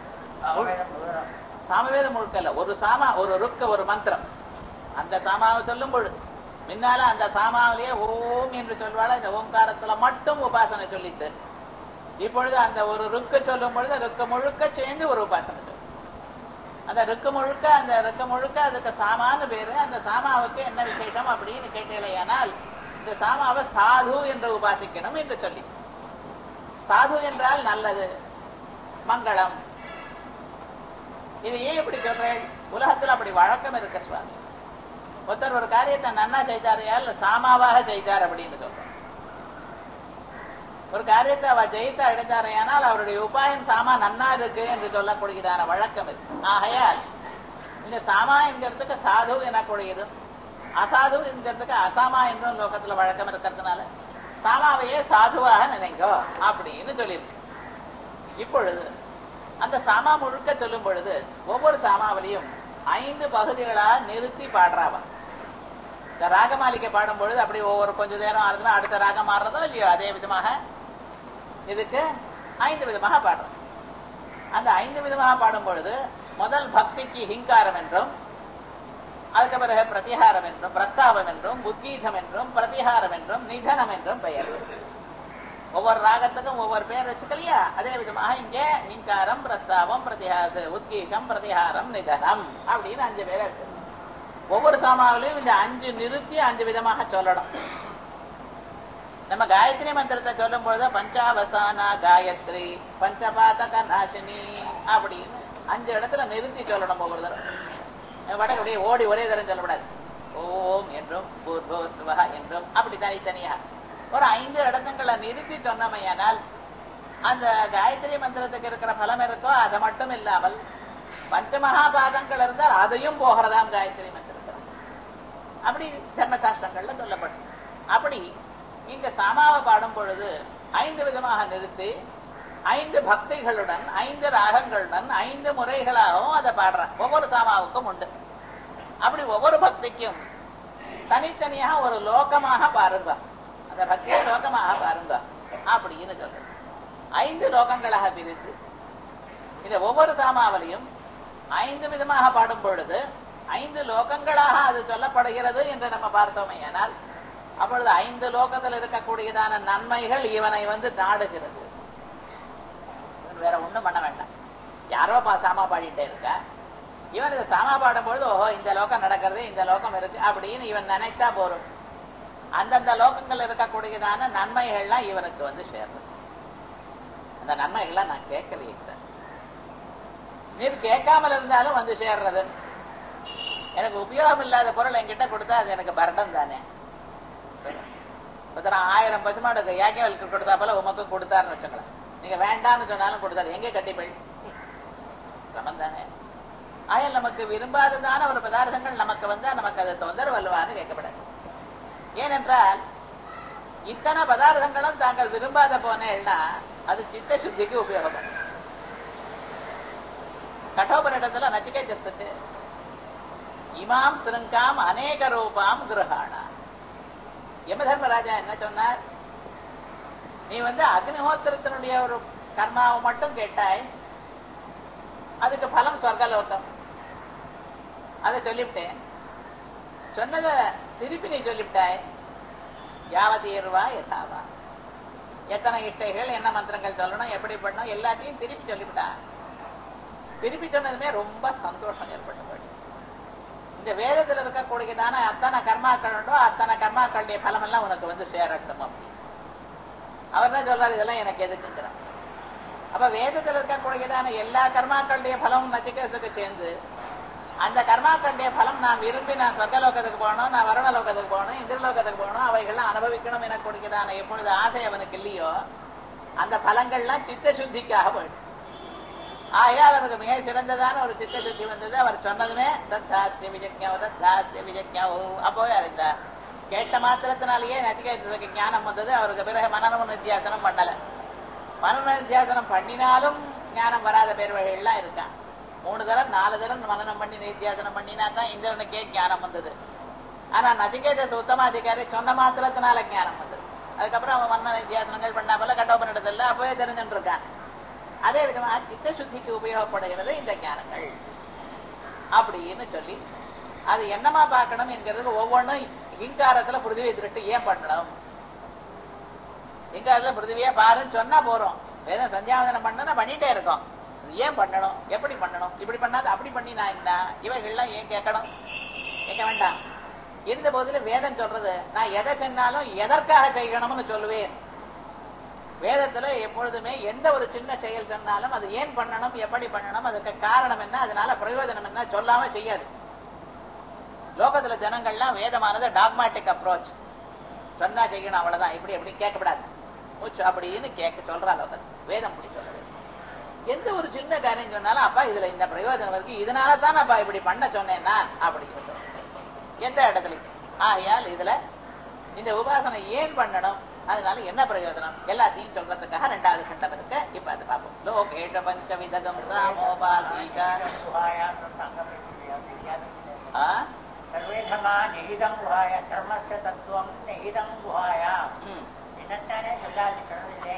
சாமவேதம் முழுக்கல்ல. ஒரு சாமா, ஒரு ருக்க, ஒரு மந்திரம். அந்த சாமாவை சொல்லும் பொழுது முன்னால அந்த சாமாவிலேயே ஓம் என்று சொல்வாள். இந்த ஓங்காரத்துல மட்டும் உபாசனை சொல்லிட்டு இப்பொழுது அந்த ஒரு ருக்க சொல்லும் பொழுது ருக்க முழுக்க சேர்ந்து ஒரு உபாசனை சொல்லு. அந்த ருக்க முழுக்க அதுக்கு சாமான்னு பேரு. அந்த சாமாவுக்கு என்ன விசேஷம் அப்படின்னு கேட்டீங்களேயானால் இந்த சாமாவை சாது என்று உபாசிக்கணும் என்று சொல்லி. சாது என்றால் நல்லது, மங்களம். இது ஏன் இப்படி சொல்றேன்? உலகத்துல அப்படி வழக்கம் இருக்க சுவாமி. ஒருத்தர் ஒரு காரியத்தை நன்னா செய்தாரையால் சாமாவாக செய்தார் அப்படின்னு சொல்றேன். ஒரு காரியத்தை அவ ஜெயித்தா அடைந்தாரையானால் அவருடைய உபாயம் சாமா நன்னா இருக்கு என்று சொல்லக்கூடியதான வழக்கம் இருக்கு. ஆகையால் இந்த சாமா என்கிறதுக்கு சாது எனக்கூடியது, அசாது என்கிறதுக்கு அசாமா என்றும் லோகத்துல வழக்கம் இருக்கிறதுனால சாமாவையே சாதுவாக நினைங்கோ அப்படின்னு சொல்லியிருக்கு. இப்பொழுது அந்த சாமா முழுக்க சொல்லும் பொழுது ஒவ்வொரு சாமாவிலையும் 5 பகுதிகளா நிறுத்தி பாடுறாவா. இந்த ராகமாலிகை பாடும் பொழுது அப்படி ஒவ்வொரு கொஞ்ச நேரம் ஆறுதுன்னா அடுத்த ராகம் மாறுறதோ இல்லையோ, அதே விதமாக இதுக்கு 5 விதமாக பாடுறோம். அந்த 5 விதமாக பாடும் பொழுது முதல் பக்திக்கு ஹிங்காரம் என்றும், அதுக்கு பிறகு பிரதிகாரம் என்றும், பிரஸ்தாவம் என்றும், உத்கீதம் என்றும், பிரதிகாரம் என்றும், நிதனம் என்றும் பெயர். ஒவ்வொரு ராகத்துக்கும் ஒவ்வொரு பேர் வச்சுக்கலையா? அதே விதமாக இங்கே ஹிங்காரம், பிரஸ்தாவம், உத்கீதம், பிரதிகாரம், நிதனம் அப்படின்னு 5 பேர் இருக்கு. ஒவ்வொரு சாமாவிலையும் இந்த 5 நிறுத்தி 5 விதமாக சொல்லணும். நம்ம காயத்ரி மந்திரத்தை சொல்லும் பொழுது பஞ்சாவசானா காயத்ரி, பஞ்சபாதக நாசினி அப்படின்னு 5 இடத்துல நிறுத்தி சொல்லணும். ஒவ்வொரு தரம் அப்படியே ஓடி ஒரே தரம் சொல்லக்கூடாது. ஓம் என்றும் பூர்வோஸ்வஹ என்றும் அப்படி தனித்தனியா ஒரு 5 இடத்துங்களை நிறுத்தி சொன்னமையானால் அந்த காயத்ரி மந்திரத்துக்கு இருக்கிற பலம் இருக்கோ அதை மட்டும் இல்லாமல் பஞ்சமகாபாதங்கள் இருந்தால் அதையும் போகிறதாம் காயத்ரி மந்திரத்தில். அப்படி தர்மசாஸ்திரங்கள்ல சொல்லப்படும். அப்படி இந்த சாமாவை பாடும் பொழுது 5 விதமாக நிறுத்தி 5 பக்திகளுடன் 5 ராகங்களுடன் 5 முறைகளாகவும் அதை பாடுறான். ஒவ்வொரு சாமாவுக்கும் உண்டு. அப்படி ஒவ்வொரு பக்திக்கும் தனித்தனியாக ஒரு லோகமாக பாருங்க. அந்த பக்தியை லோகமாக பாருங்க அப்படின்னு சொல்றது. 5 லோகங்களாக பிரித்து இந்த ஒவ்வொரு சாமாவிலையும் 5 விதமாக பாடும் பொழுது 5 லோகங்களாக அது சொல்லப்படுகிறது என்று நம்ம பார்த்தோமே. ஆனால் அப்பொழுது 5 லோகத்தில் இருக்கக்கூடியதான நன்மைகள் இவனை நாடுகிறது. வேற ஒண்ணும் பண்ண வேண்டாம். யாரோ சாமா பாடிட்டே இருக்கா, இவன் இதை சாமா பாடும் பொழுது ஓஹோ இந்த லோகம் நடக்கிறது, இந்த லோகம் இருக்கு அப்படின்னு இவன் நினைத்தா போறோம். அந்தந்த லோகங்கள் இருக்கக்கூடியதான நன்மைகள்லாம் இவனுக்கு சேர்றது. அந்த நன்மைகள்லாம் நான் கேட்கலையே சார். நீர் கேட்காமல் இருந்தாலும் சேர்றது. எனக்கு உபயோகம் இல்லாத பொருள் என்கிட்ட கொடுத்தா அது எனக்கு பர்டன் தானே. 1000 பசுமாடு யாக்கியவளுக்கு கொடுத்தா போல உமக்கும் கொடுத்தாருன்னு வச்சுக்கலாம். நீங்க வேண்டான்னு சொன்னாலும் கொடுத்தாரு. எங்கே கட்டிப்பை சமம் தானே. ஆயால் நமக்கு விரும்பாததான ஒரு பதார்த்தங்கள் நமக்கு வந்தா நமக்கு அதை தொந்தரவு அல்லவான்னு கேட்கப்படாது. ஏனென்றால் இத்தனை பதார்த்தங்களும் தாங்கள் விரும்பாத போனேன்னா அது சித்த சுத்திக்கு உபயோகப்படும். கட்டோபனிடத்துல நச்சிகேதஸுக்கு இமாம் சிருங்காம் அநேக ரூபாம் கிரகாணா. யமதர்மராஜா என்ன சொன்னார்? நீ அக்னிஹோத்திரத்தினுடைய ஒரு கர்மாவை மட்டும் கேட்டாய், அதுக்கு பலம் சொர்க்கலோகம். அதை சொல்லிவிட்டேன். சொன்னதை திருப்பி நீ சொல்லிவிட்டாய். யாவதீர்வா யதாவா, எத்தனை இட்டைகள், என்ன மந்திரங்கள் சொல்லணும், எப்படி பண்ணணும், எல்லாத்தையும் திருப்பி சொல்லிவிட்டான். திருப்பி சொன்னதுமே ரொம்ப சந்தோஷம் ஏற்பட்டு போயிடுச்சு. இந்த வேதத்தில் இருக்கக்கூடியதான அத்தனை கர்மாக்கள் உண்டோ அத்தனை கர்மாக்களுடைய பலம் எல்லாம் உனக்கு சேரட்டும் அப்படி. அவர் என்ன சொல்றாரு? இதெல்லாம் எனக்கு எதுக்குங்கிறார். அப்ப வேதத்தில் இருக்கக்கூடியதான எல்லா கர்மாக்களுடைய பலமும் நச்சிகேதஸுக்கு சேர்ந்து அந்த கர்மாக்களுடைய பலம் நான் விரும்பி நான் சொர்க்கலோகத்துக்கு போகணும், நான் வருணலோகத்துக்கு போகணும், இந்திரலோகத்துக்கு போகணும், அவைகள்லாம் அனுபவிக்கணும் என கூடியதான எப்பொழுது ஆசை அவனுக்கு இல்லையோ அந்த பலங்கள்லாம் சித்த சுத்திக்காக போயிடும். ஆகையால் அவருக்கு மிக சிறந்ததான ஒரு சித்த சுத்தி வந்தது. அவர் சொன்னதுமே தத்தாஸ்தி விஜக்ஞோ தத்தாஸ்தி விஜக்ஞோ. அப்போவே அறிந்தார். கேட்ட மாத்திரத்தினாலேயே நச்சிகேதஸுக்கு ஞானம் வந்தது. அவருக்கு பிறகு மனன நித்தியாசனம் பண்ணல. மனன நித்தியாசனம் பண்ணினாலும் ஞானம் வராத பேர் வகைகள்லாம் இருக்கான். 3 தரம் 4 தரம் மனனம் பண்ணி நித்தியாசனம் பண்ணினா தான் இந்திரனுக்கே ஞானம் வந்தது. ஆனா நச்சிகேதஸ் உத்தமாதிகாரி சொன்ன மாத்திரத்தினால ஞானம் வந்தது. அதுக்கப்புறம் அவன் மன்ன நித்தியாசனங்கள் பண்ணா போல கட்டோபனிடத்துல அப்பவே தெரிஞ்சுட்டு இருக்கான். அதே விதமா சித்த சுத்திக்கு உபயோகப்படுகிறது இந்த ஞானங்கள் அப்படின்னு சொல்லி அது என்னமா பார்க்கணும் என்கிறது ஒவ்வொன்றும் இங்காரத்துல பிருத்திவியை திருட்டு ஏன் பண்ணணும், இங்காரத்துல பிருத்திவியே பாருன்னு சொன்னா போறோம். வேதம் சந்தியாவதனம் பண்ணா பண்ணிட்டே இருக்கோம். ஏன் பண்ணணும், எப்படி பண்ணணும், இப்படி பண்ணாது அப்படி பண்ணினா என்ன, இவைகள்லாம் ஏன் கேட்கணும்? கேட்க வேண்டாம். இருந்த போதிலும் வேதம் சொல்றது நான் எதை சொன்னாலும் எதற்காக செய்யணும்னு சொல்லுவேன். வேதத்துல எப்பொழுதுமே எந்த ஒரு சின்ன செயல் சொன்னாலும் அது ஏன் பண்ணணும், எப்படி பண்ணணும், அதுக்கு காரணம் என்ன, அதனால பிரயோஜனம் என்ன சொல்லாம செய்யாது. லோகத்துல ஜனங்கள்லாம் வேதமானது டாக்மாட்டிக் அப்ரோச், சொன்னா செய்யணும் அவ்வளவுதான், இப்படி எப்படி கேட்கப்படாது அப்படின்னு கேட்க சொல்றா லோகம். வேதம் அப்படி சொல்றது. எந்த ஒரு சின்ன காரியம் சொன்னாலும் அப்பா இதுல இந்த பிரயோஜனம் இருக்கு, இதனாலதான் அப்பா இப்படி பண்ண சொன்னேன் நான் அப்படின்னு சொல்றேன் எந்த இடத்துல. ஆகையால் இதுல இந்த உபாசனை ஏன் பண்ணணும், அதனால என்ன பிரயோஜனம் எல்லாத்தையும் சொல்றதுக்காக 2வது கட்டம் இருக்கு. இப்ப அது பார்ப்போம். லோகேஷ பஞ்சவிதகம் சாமோபாசீகா சர்வேதமா நிகிதம் குஹாய கர்மஸ்ய தத்துவம் நிகிதம் குஹாயா. என்னத்தானே சொல்லாது சொல்றதில்லை,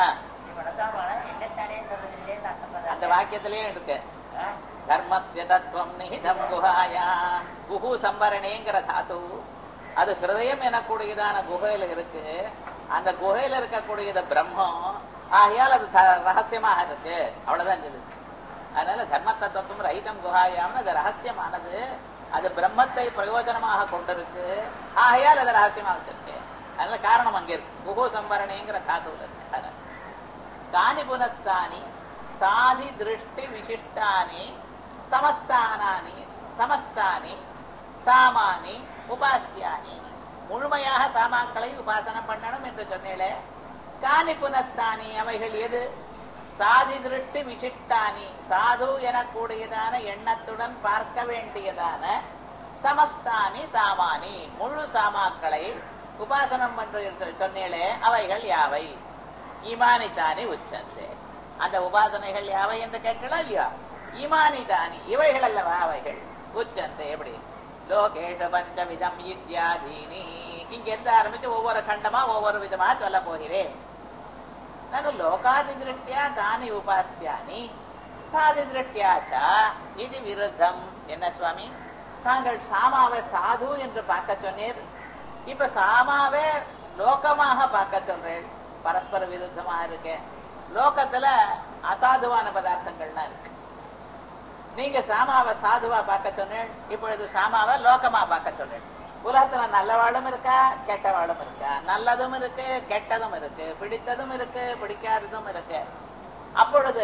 என்னத்தானே சொல்றதில்லை. அந்த வாக்கியத்திலேயே இருக்கு கர்மஸ்ய தத்துவம் நிகிதம் குஹாயா. குஹு சம்பரணேங்கிற தாத்து அது ஹிருதயம் எனக்கூடியதான குகையில இருக்கு. அந்த குகையில இருக்கக்கூடியது பிரம்மம். ஆகையால் அது ரகசியமாக இருக்கு. அவ்வளவுதான் சொல்லுது. அதனால தர்ம தத்துவம் ரஹிதம் குஹாயாம்னு அது ரகசியமானது. அது பிரம்மத்தை பிரயோஜனமாக கொண்டிருக்கு. ஆகையால் அது ரகசியமா வச்சிருக்கு. அதனால காரணம் அங்கே இருக்கு. குஹு சம்பரணிங்கிற தாத்துல இருக்கு. காணி புனஸ்தானி சாதி திருஷ்டி விசிஷ்டானி சமஸ்தானி சமஸ்தானி சாமானி உபாசியானி. முழுமையாக சாமாக்களை உபாசனம் பண்ணணும் என்று சொன்னேன். காணி புனஸ்தானி அவைகள் எது? சாதி திருஷ்டி விசிஷ்டானி சாது எனக்கூடியதான எண்ணத்துடன் பார்க்க வேண்டியதான சமஸ்தானி சாமானி முழு சாமாக்களை உபாசனம் என்று சொன்னேளே அவைகள் யாவை? இமானிதானி உச்சந்தே. அந்த உபாசனைகள் யாவை என்று கேட்கலாம் இல்லையா? இமானிதானி இவைகள் அல்லவா அவைகள். உச்சந்தே எப்படி? லோகேஷ பஞ்சவிதம் இத்யாதீனி. இங்க இருந்து ஆரம்பிச்சு ஒவ்வொரு கண்டமா ஒவ்வொரு விதமா சொல்ல போகிறேன். நான் லோகாதி திருஷ்டியா தானி உபாசியானி சாதி திருஷ்டியாச்சா இது விருத்தம். என்ன சுவாமி, தாங்கள் சாமாவை சாது என்று பார்க்க சொன்னீர், இப்ப சாமாவே லோகமாக பார்க்க சொல்றேன். பரஸ்பர விருத்தமா இருக்கு. லோகத்துல அசாதுவான பதார்த்தங்கள்லாம் இருக்கு. நீங்க சாமாவை சாதுவா பார்க்க சொன்னேன், இப்பொழுது சாமாவை லோகமா பார்க்க சொன்னேன். உலகத்துல நல்லவாளும் இருக்கா கெட்டவாளும் இருக்கா, நல்லதும் இருக்கு கெட்டதும் இருக்கு, பிடித்ததும் இருக்கு பிடிக்காததும் இருக்கு. அப்பொழுது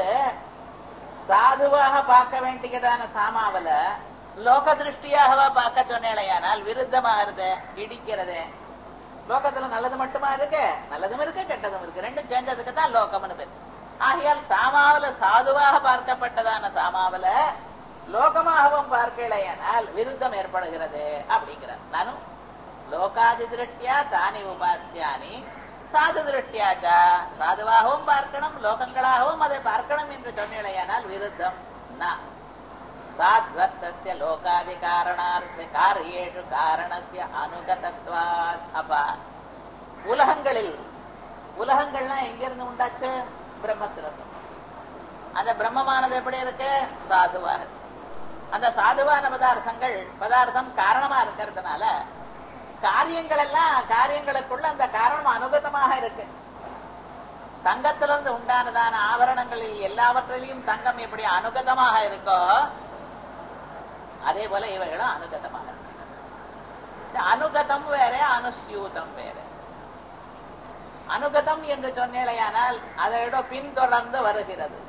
சாதுவாக பார்க்க வேண்டியதான சாமாவில லோக திருஷ்டியாகவா பார்க்க சொன்னேனால் விருத்தமாகிறது, இடிக்கிறது. லோகத்துல நல்லது மட்டுமா இருக்கு, நல்லதும் இருக்கு கெட்டதும் இருக்கு, ரெண்டும் சேர்ந்ததுக்கு தான் லோகம்னு பேர். ஆகையால் சாமாவில சாதுவாக பார்க்கப்பட்டதான சாமாவில லோகமாகவும் பார்க்கலையானால் விருத்தம் ஏற்படுகிறது அப்படிங்கிறார். நானும் லோகாதி திருஷ்டியா தானி உபாசியானி சாது திருஷ்டியாச்சா சாதுவாகவும் பார்க்கணும் லோகங்களாகவும் அதை பார்க்கணும் என்று சொன்னேனால் விருத்தம் சாத்வர்த்தஸ்ய லோகாதி காரணார்த்த காரியேஷு காரணஸ்ய அனுகதத்வாத். அப்ப உலகங்கள்லாம் எங்கிருந்து உண்டாச்சு? பிரம்மத்திலிருந்து. அந்த பிரம்மமானது எப்படி இருக்கு? சாதுவா இருக்கு. அந்த சாதுவான பதார்த்தம் காரணமா இருக்கிறதுனால காரியங்களுக்குள்ள அந்த காரணம் அனுகதமாக இருக்கு. தங்கத்திலிருந்து உண்டானதான ஆபரணங்களில் எல்லாவற்றிலையும் தங்கம் எப்படி அனுகதமாக இருக்கோ அதே போல இவைகளும் அனுகதமாக இருக்கு. அனுகதம் வேற, அனுஸ்யூதம் வேற. அனுகதம் என்று சொன்னேயானால் அதோட பின்தொடர்ந்து வருகிறது.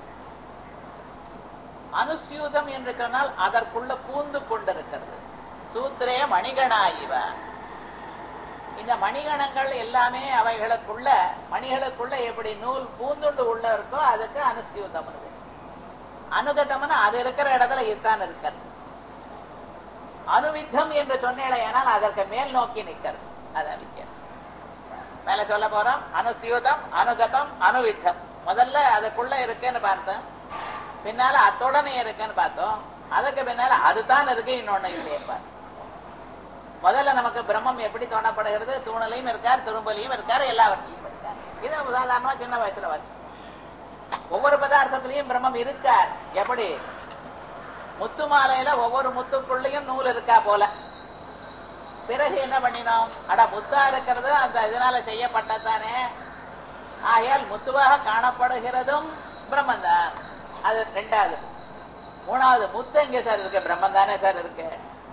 அனுஸ்யூதம் என்று சொன்னால் அதற்குள்ள பூந்து கொண்டிருக்கிறது. சூத்திரே மணிகணாயிவ. இந்த மணிகணங்கள் எல்லாமே மணிகளுக்குள்ள எப்படி நூல் பூந்துண்டு உள்ள இருக்கோ அதுக்கு அனுஸ்யூதம். அனுகதம்னு அது இருக்கிற இடத்துல இதுதான் இருக்கிறது. அனுவித்தம் என்று சொன்னேனால் அதற்கு மேல் நோக்கி நிற்கிறது. அதான் வித்தியாசம். மேல சொல்ல போறோம். அனுஸ்யூதம், அனுகதம், அனுவித்தம். முதல்ல அதுக்குள்ள இருக்குன்னு பார்த்தோம், பின்னால அத்துடனே இருக்குன்னு பார்த்தோம், அதுக்கு பின்னால அதுதான் இருக்கு இன்னொன்னு இல்லையே. முதல்ல நமக்கு பிரம்மம் எப்படி தோணப்படுகிறது? தூணலையும் இருக்கார், துரும்பலையும் இருக்கார், எல்லாவற்றிலையும் இருக்கார். இது உதாரணமா சின்ன வயசுல வச்சு ஒவ்வொரு பதார்த்தத்திலையும் பிரம்மம் இருக்கார். எப்படி? முத்து மாலையில ஒவ்வொரு முத்துக்குள்ளையும் நூல் இருக்கா போல. பிறகு என்ன பண்ணினோம்? முத்தா இருக்கிறது அந்த இதனால செய்யப்பட்டதானே. ஆகையால் முத்துவாக காணப்படுகிறதும் பிரம்மன் தான். அது ரெண்டாவது. மூணாவது, முத்து எங்க சார் இருக்கு? பிரம்மன் தானே சார் இருக்கு.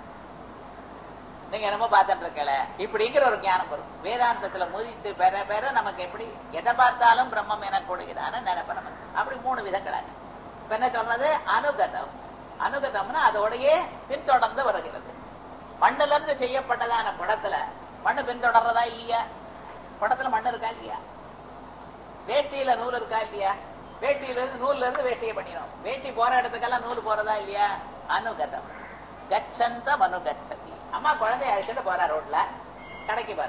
நீங்க என்னமோ பார்த்துட்டு இருக்கல இப்படிங்கிற ஒரு ஞானம் வரும். வேதாந்தத்துல முதிச்சு பெற நமக்கு எப்படி எதை பார்த்தாலும் பிரம்மம் எனக்கூடியதான நினைப்ப நமக்கு. அப்படி 3 விதங்களாக. இப்ப என்ன சொல்றது? அனுகதம். அனுகதம்னா அதோடையே பின்தொடர்ந்து வருகிறது. மண்ணுல இருந்து செய்யப்பட்டதான குடத்துல மண்ணு பின்தொடர்றதா இல்லையா? குடத்துல மண்ணு இருக்கா இல்லையா? வேட்டியில நூல் இருக்கா இல்லையா? வேட்டியில இருந்து நூல்ல இருந்து வேட்டியை பண்ணிடும். வேட்டி போற இடத்துக்கெல்லாம் நூல் போறதா இல்லையா? அனுகதம். கச்சந்த மனுகச்சதி. அம்மா குழந்தைய அழைச்சிட்டு போற ரோட்ல கடைக்கு போற.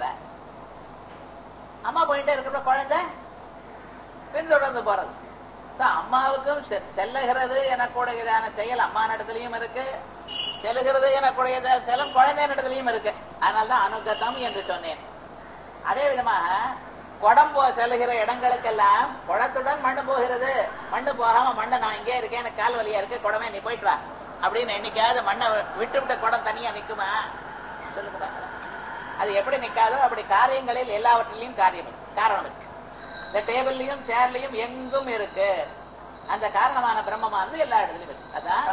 அம்மா போயிட்டே இருக்கிற குழந்தை பின்தொடர்ந்து போறது. அம்மாவுக்கும் செல்லுகிறது எனக்கூடியதான செயல் அம்மா இடத்துலயும் இருக்கு, செல்லுகிறது எனக்கூடிய செல்லும் குழந்தை இடத்துலயும் இருக்கு. அதனால்தான் அனுகதம் என்று சொன்னேன். அதே விதமாக குடம் செல்லுகிற இடங்களுக்கெல்லாம் குடத்துடன் மண்ணு போகிறது. மண்ணு போகாம மண்ணை நான் இங்கே இருக்கேன், எனக்கு கால் வலியா இருக்கு, குடமே நீ போயிட்டு வா அப்படின்னு என்னைக்காவது மண்ணை விட்டு விட்ட குடம் தனியா நிக்குமா? சொல்லுங்க. அது எப்படி நிக்காதோ அப்படி காரியங்களில் எல்லாவற்றிலையும் காரணம் இருக்கு. இந்த டேபிள்லயும் சேர்லயும் எங்கும் இருக்கு. அந்த காரணமான பிரம்மமானது எல்லா இடத்துலயும் இருக்கு. அதான்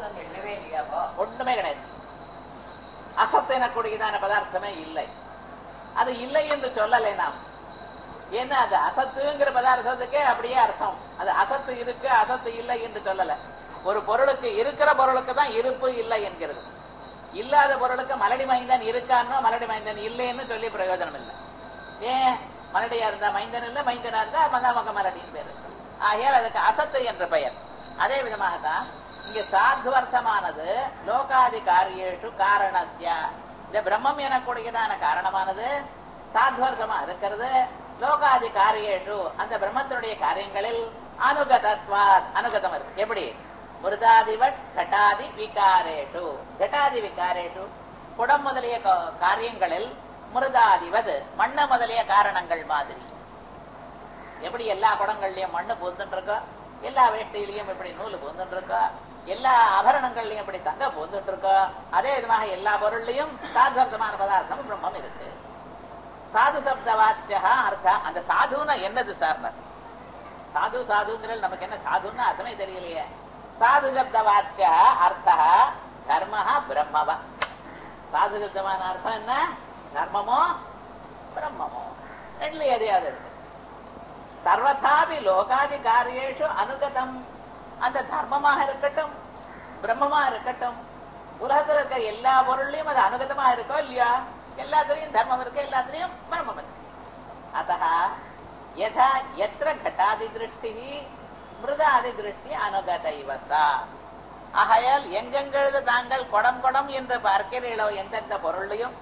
ஒண்ணுமே கிடையாது. அசத்து எனக்கூடியதான பதார்த்தமே இல்லை. அது இல்லை என்று சொல்லலை நாம். ஏன்னா அது அசத்துங்கிற பதார்த்தத்துக்கே அப்படியே அர்த்தம். அது அசத்து இருக்கு, அசத்து இல்லை என்று சொல்லல. ஒரு பொருளுக்கு இருக்கிற பொருளுக்கு தான் இருப்பு இல்லை என்கிறது. இல்லாத பொருளுக்கு மலடி மைந்தன் இருக்கானோ மலடி மைந்தன் இல்லைன்னு சொல்லி பிரயோஜனம் இல்லை. ஏன்? மலடியா இருந்தா மைந்தன் இல்லை, மைந்தனா இருந்தா மதாமக மலடின்னு பேரு. ஆகையால் அதுக்கு அசத்து என்ற பெயர். அதே விதமாகத்தான் இங்க சாத்வர்த்தமானது லோகாதி காரியேஷு காரணஸ்ய. இந்த பிரம்மம் எனக்கூடியதான காரணமானது சாத்வர்த்தமா இருக்கிறது. லோகாதி காரியேஷு அந்த பிரம்மத்தினுடைய காரியங்களில் அனுகதத்வாத் அனுகதம் இருக்கு. எப்படி? மிருதாதிவட் கட்டாதி விகாரேஷு. கட்டாதி விகாரேஷு குடம் முதலிய காரியங்களில் மிருதாதிவது மண்ணு முதலிய காரணங்கள் மாதிரி. எப்படி எல்லா குடங்கள்லயும் மண்ணு பூந்துட்டு இருக்கோ, எல்லா வேட்டையிலையும் எப்படி நூல் பூந்துட்டு இருக்கோ, எல்லா ஆபரணங்கள்லயும் எப்படி தங்க பூந்துட்டு இருக்கோ, அதே விதமாக எல்லா பொருள்லயும் சாத்வர்த்தமான பதார்த்தம் பிரம்மம் இருக்கு. சாது சப்த வாச்சா அர்த்தா. அந்த சாதுன்னா என்னது சார்? சாது சாதுங்கிறது நமக்கு என்ன சாதுன்னா அர்த்தமே தெரியலையே. சாது சப்த வாச்சா அர்த்தா கர்மஹா பிரம்மவா. சாது சப்தமான அர்த்தம் என்ன? தர்மமோ பிரம்மமோ ரெண்டுல எதையாவது இருக்கு. சர்வதாபி லோகாதி காரியேஷு அனுகதம். அந்த தர்மமாக இருக்கட்டும் பிரம்மமா இருக்கட்டும், உலகத்தில் இருக்க எல்லா பொருள்லயும் அது அனுகதமா இருக்கோ இல்லையா? எல்லாத்திலையும் தர்மம் இருக்கு, எல்லாத்திலையும் பிரம்மம் இருக்கு. அத்தः யதா யத்ர கட்டாதி திருஷ்டி மிருதாதி திருஷ்டி அனுகதைவசா. ஆகையால் எங்கெங்கெழுது தாங்கள் குடம் குடம் என்று பார்க்கிறீர்களோ எந்தெந்த பொருளையும்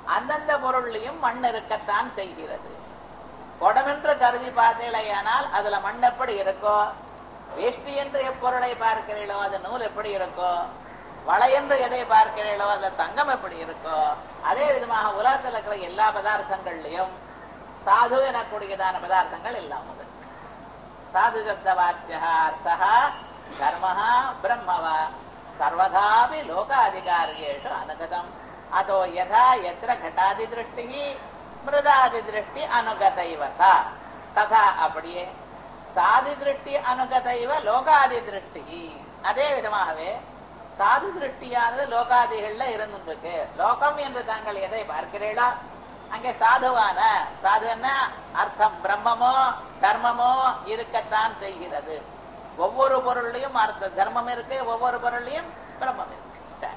அந்தந்த பொருள்லையும் மண் இருக்கத்தான் செய்கிறது. குடமென்று கருதி பார்த்தீங்களேயானால் அதுல மண் எப்படி இருக்கோ, வேஷ்டி என்று எப்பொருளை பார்க்கிறீர்களோ அது நூல் எப்படி இருக்கோ, வளை என்று எதை பார்க்கிறீர்களோ அது தங்கம் எப்படி இருக்கோ, அதே விதமாக உலகத்தில் இருக்கிற எல்லா பதார்த்தங்கள்லையும் சாது எனக்கூடியதான பதார்த்தங்கள் எல்லாம் உண்டு. சாது சப்த வாக்கியா அர்த்தா தர்மஹா பிரம்மவா சர்வதாபி லோகாதிகாரியேஷு அனுகதம். அதோ யதா யத்ர கட்டாதி திருஷ்டி மிருதாதி திருஷ்டி அனுகதைவ சா ததா அப்படியே சாதி திருஷ்டி அனுகதைவ லோகாதி திருஷ்டி. அதே விதமாகவே சாது திருஷ்டியானது லோகாதிகள்ல இருந்துருக்கு. லோகம் என்று தாங்கள் எதை பார்க்கிறீர்களோ அங்கே சாதுவான, சாது என்ன அர்த்தம், பிரம்மமோ தர்மமோ இருக்கத்தான் செய்கிறது. ஒவ்வொரு பொருளையும் அர்த்த தர்மம் இருக்கு, ஒவ்வொரு பொருளையும் பிரம்மம் இருக்கு.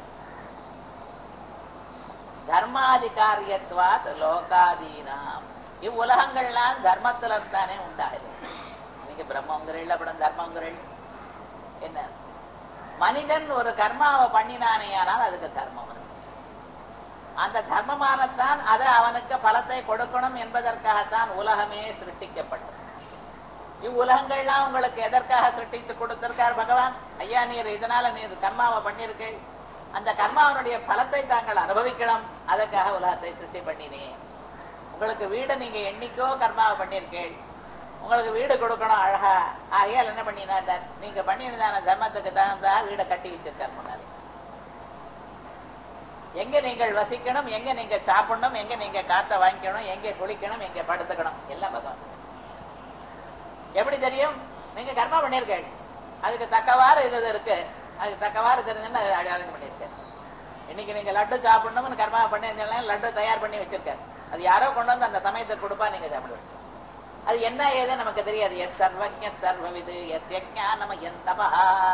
தர்மாதிகாரியத்வாத் லோகாதீனாம். இவ்வுலகங்கள்லாம் தர்மத்துல இருந்தானே உண்டாகுது. நீங்க பிரம்மங்கிறீள் அப்புறம் தர்மங்கிறீள் என்ன? மனிதன் ஒரு கர்மாவை பண்ணினானேயானால் அதுக்கு தர்மம் இருக்கு. அந்த தர்மமானத்தான் அதை அவனுக்கு பலத்தை கொடுக்கணும் என்பதற்காகத்தான் உலகமே சிருஷ்டிக்கப்பட்டது. இவ்வுலகங்கள்லாம் உங்களுக்கு எதற்காக சிருஷ்டித்து கொடுத்திருக்கார் பகவான்? ஐயா, நீர் இதனால நீர் கர்மாவை பண்ணிருக்கீள், அந்த கர்மாவனுடைய பலத்தை தாங்கள் அனுபவிக்கணும், அதற்காக உலகத்தை சிருஷ்டி பண்ணினேன். உங்களுக்கு வீடு நீங்க என்னைக்கோ கர்மாவை பண்ணிருக்கீள், உங்களுக்கு வீடு கொடுக்கணும் அழகா, ஆகையால் என்ன பண்ணினா நீங்க பண்ணினதான தர்மத்துக்கு தகுந்தா வீடை கட்டி வச்சிருக்கார் முன்னாடி. எங்க நீங்கள் வசிக்கணும், எங்க நீங்க சாப்பிடணும், எங்க நீங்க காத்த வாங்கிக்கணும், எங்க குளிக்கணும், எங்க படுத்துக்கணும், எல்லாம் பகவான். எப்படி தெரியும்? நீங்க கர்மா பண்ணிருக்கீங்க, அதுக்கு தக்கவாறு இது இருக்கு, அதுக்கு தக்கவாறு தெரிஞ்சுன்னு அடையாளம் பண்ணிருக்கேன். இன்னைக்கு நீங்க லட்டு சாப்பிடணும்னு கர்மா பண்ணிருந்தீங்கன்னா லட்டு தயார் பண்ணி வச்சிருக்காரு. அது யாரோ கொண்டு வந்து அந்த சமயத்தை கொடுப்பா, நீங்க சாப்பிடுவீங்க. அது என்ன ஏதுன்னு நமக்கு தெரியாது. எஸ் சர்வஜ சர்வவிது எஸ் யஜ்ஞானம யந்தபா.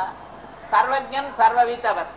சர்வஜன் சர்வவித்தவர்.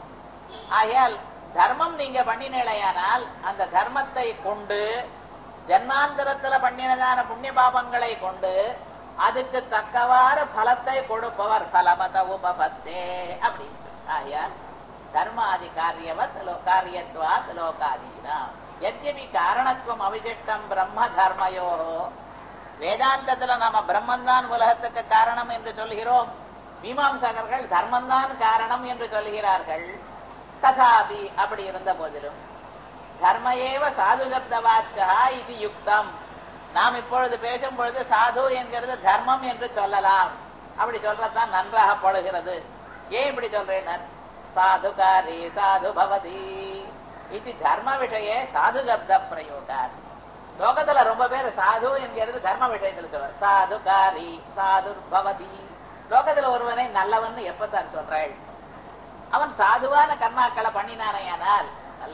ஆகையால் தர்மம் நீங்க பண்ணினேயானால் அந்த தர்மத்தை கொண்டு ஜன்மாந்தரத்துல பண்ணினதான புண்ணிய பாபங்களை கொண்டு அதுக்கு தக்கவாறு பலத்தை கொடுப்பவர் பலமத உபபத்தே அப்படின்னு. ஆகையால் தர்மாதி காரியவத் காரியத்வாத் லோகாதீனா. யத்யபி காரணத்துவம் அவிசிஷ்டம் பிரம்ம தர்மயோ. வேதாந்தத்துல நாம பிரம்மந்தான் உலகத்துக்கு காரணம் என்று சொல்கிறோம், மீமாம்சகர்கள் தர்மந்தான் காரணம் என்று சொல்கிறார்கள். ததாபி அப்படி இருந்த போதிலும் தர்மயேவ சாது சப்தவாச்சா இது யுக்தம். நாம் இப்பொழுது பேசும் பொழுது சாது என்கிறது தர்மம் என்று சொல்லலாம். அப்படி சொல்றதான் நன்றாக படுகிறது. ஏன் இப்படி சொல்றேன்? சாதுகாரி சாது பவதி இது தர்ம விஷய சாது சப்த பிரயோகார். லோகத்துல ரொம்ப பேர் சாது என்கிறது தர்ம விஷயத்துல சொல்றார். சாதுகாரி சாது பவதி. லோகத்துல ஒருவனை நல்லவன் எப்ப சார் சொல்றாள்? அவன் சாதுவான கர்மாக்களை பண்ணினானையானால்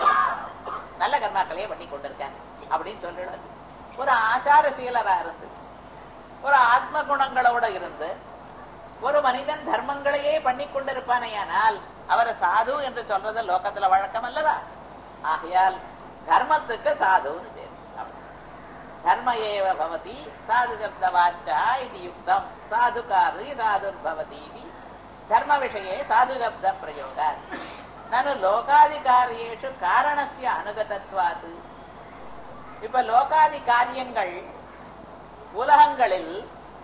நல்ல கர்மாக்களையே பண்ணி கொண்டிருக்கான் அப்படின்னு சொல்லிடுவார். ஒரு ஆச்சாரசீலரா இருந்து ஒரு ஆத்ம குணங்களோட இருந்து ஒரு மனிதன் தர்மங்களையே பண்ணி கொண்டிருப்பானையானால் அவரை சாது என்று சொல்றது லோகத்துல வழக்கம் அல்லவா? ஆகையால் தர்மத்துக்கு சாதுன்னு பேர். தர்ம ஏவ பவதி சாது சப்த வாச்சா இது யுக்தம். சாதுகாரி சாதுர் பவதி இது தர்ம விஷயே சாது சப்த பிரயோகா. நனு லோகாதி காரியேஷு காரணஸ்ய அனுகதத்வாது. இப்ப லோகாதி காரியங்கள் உலகங்களில்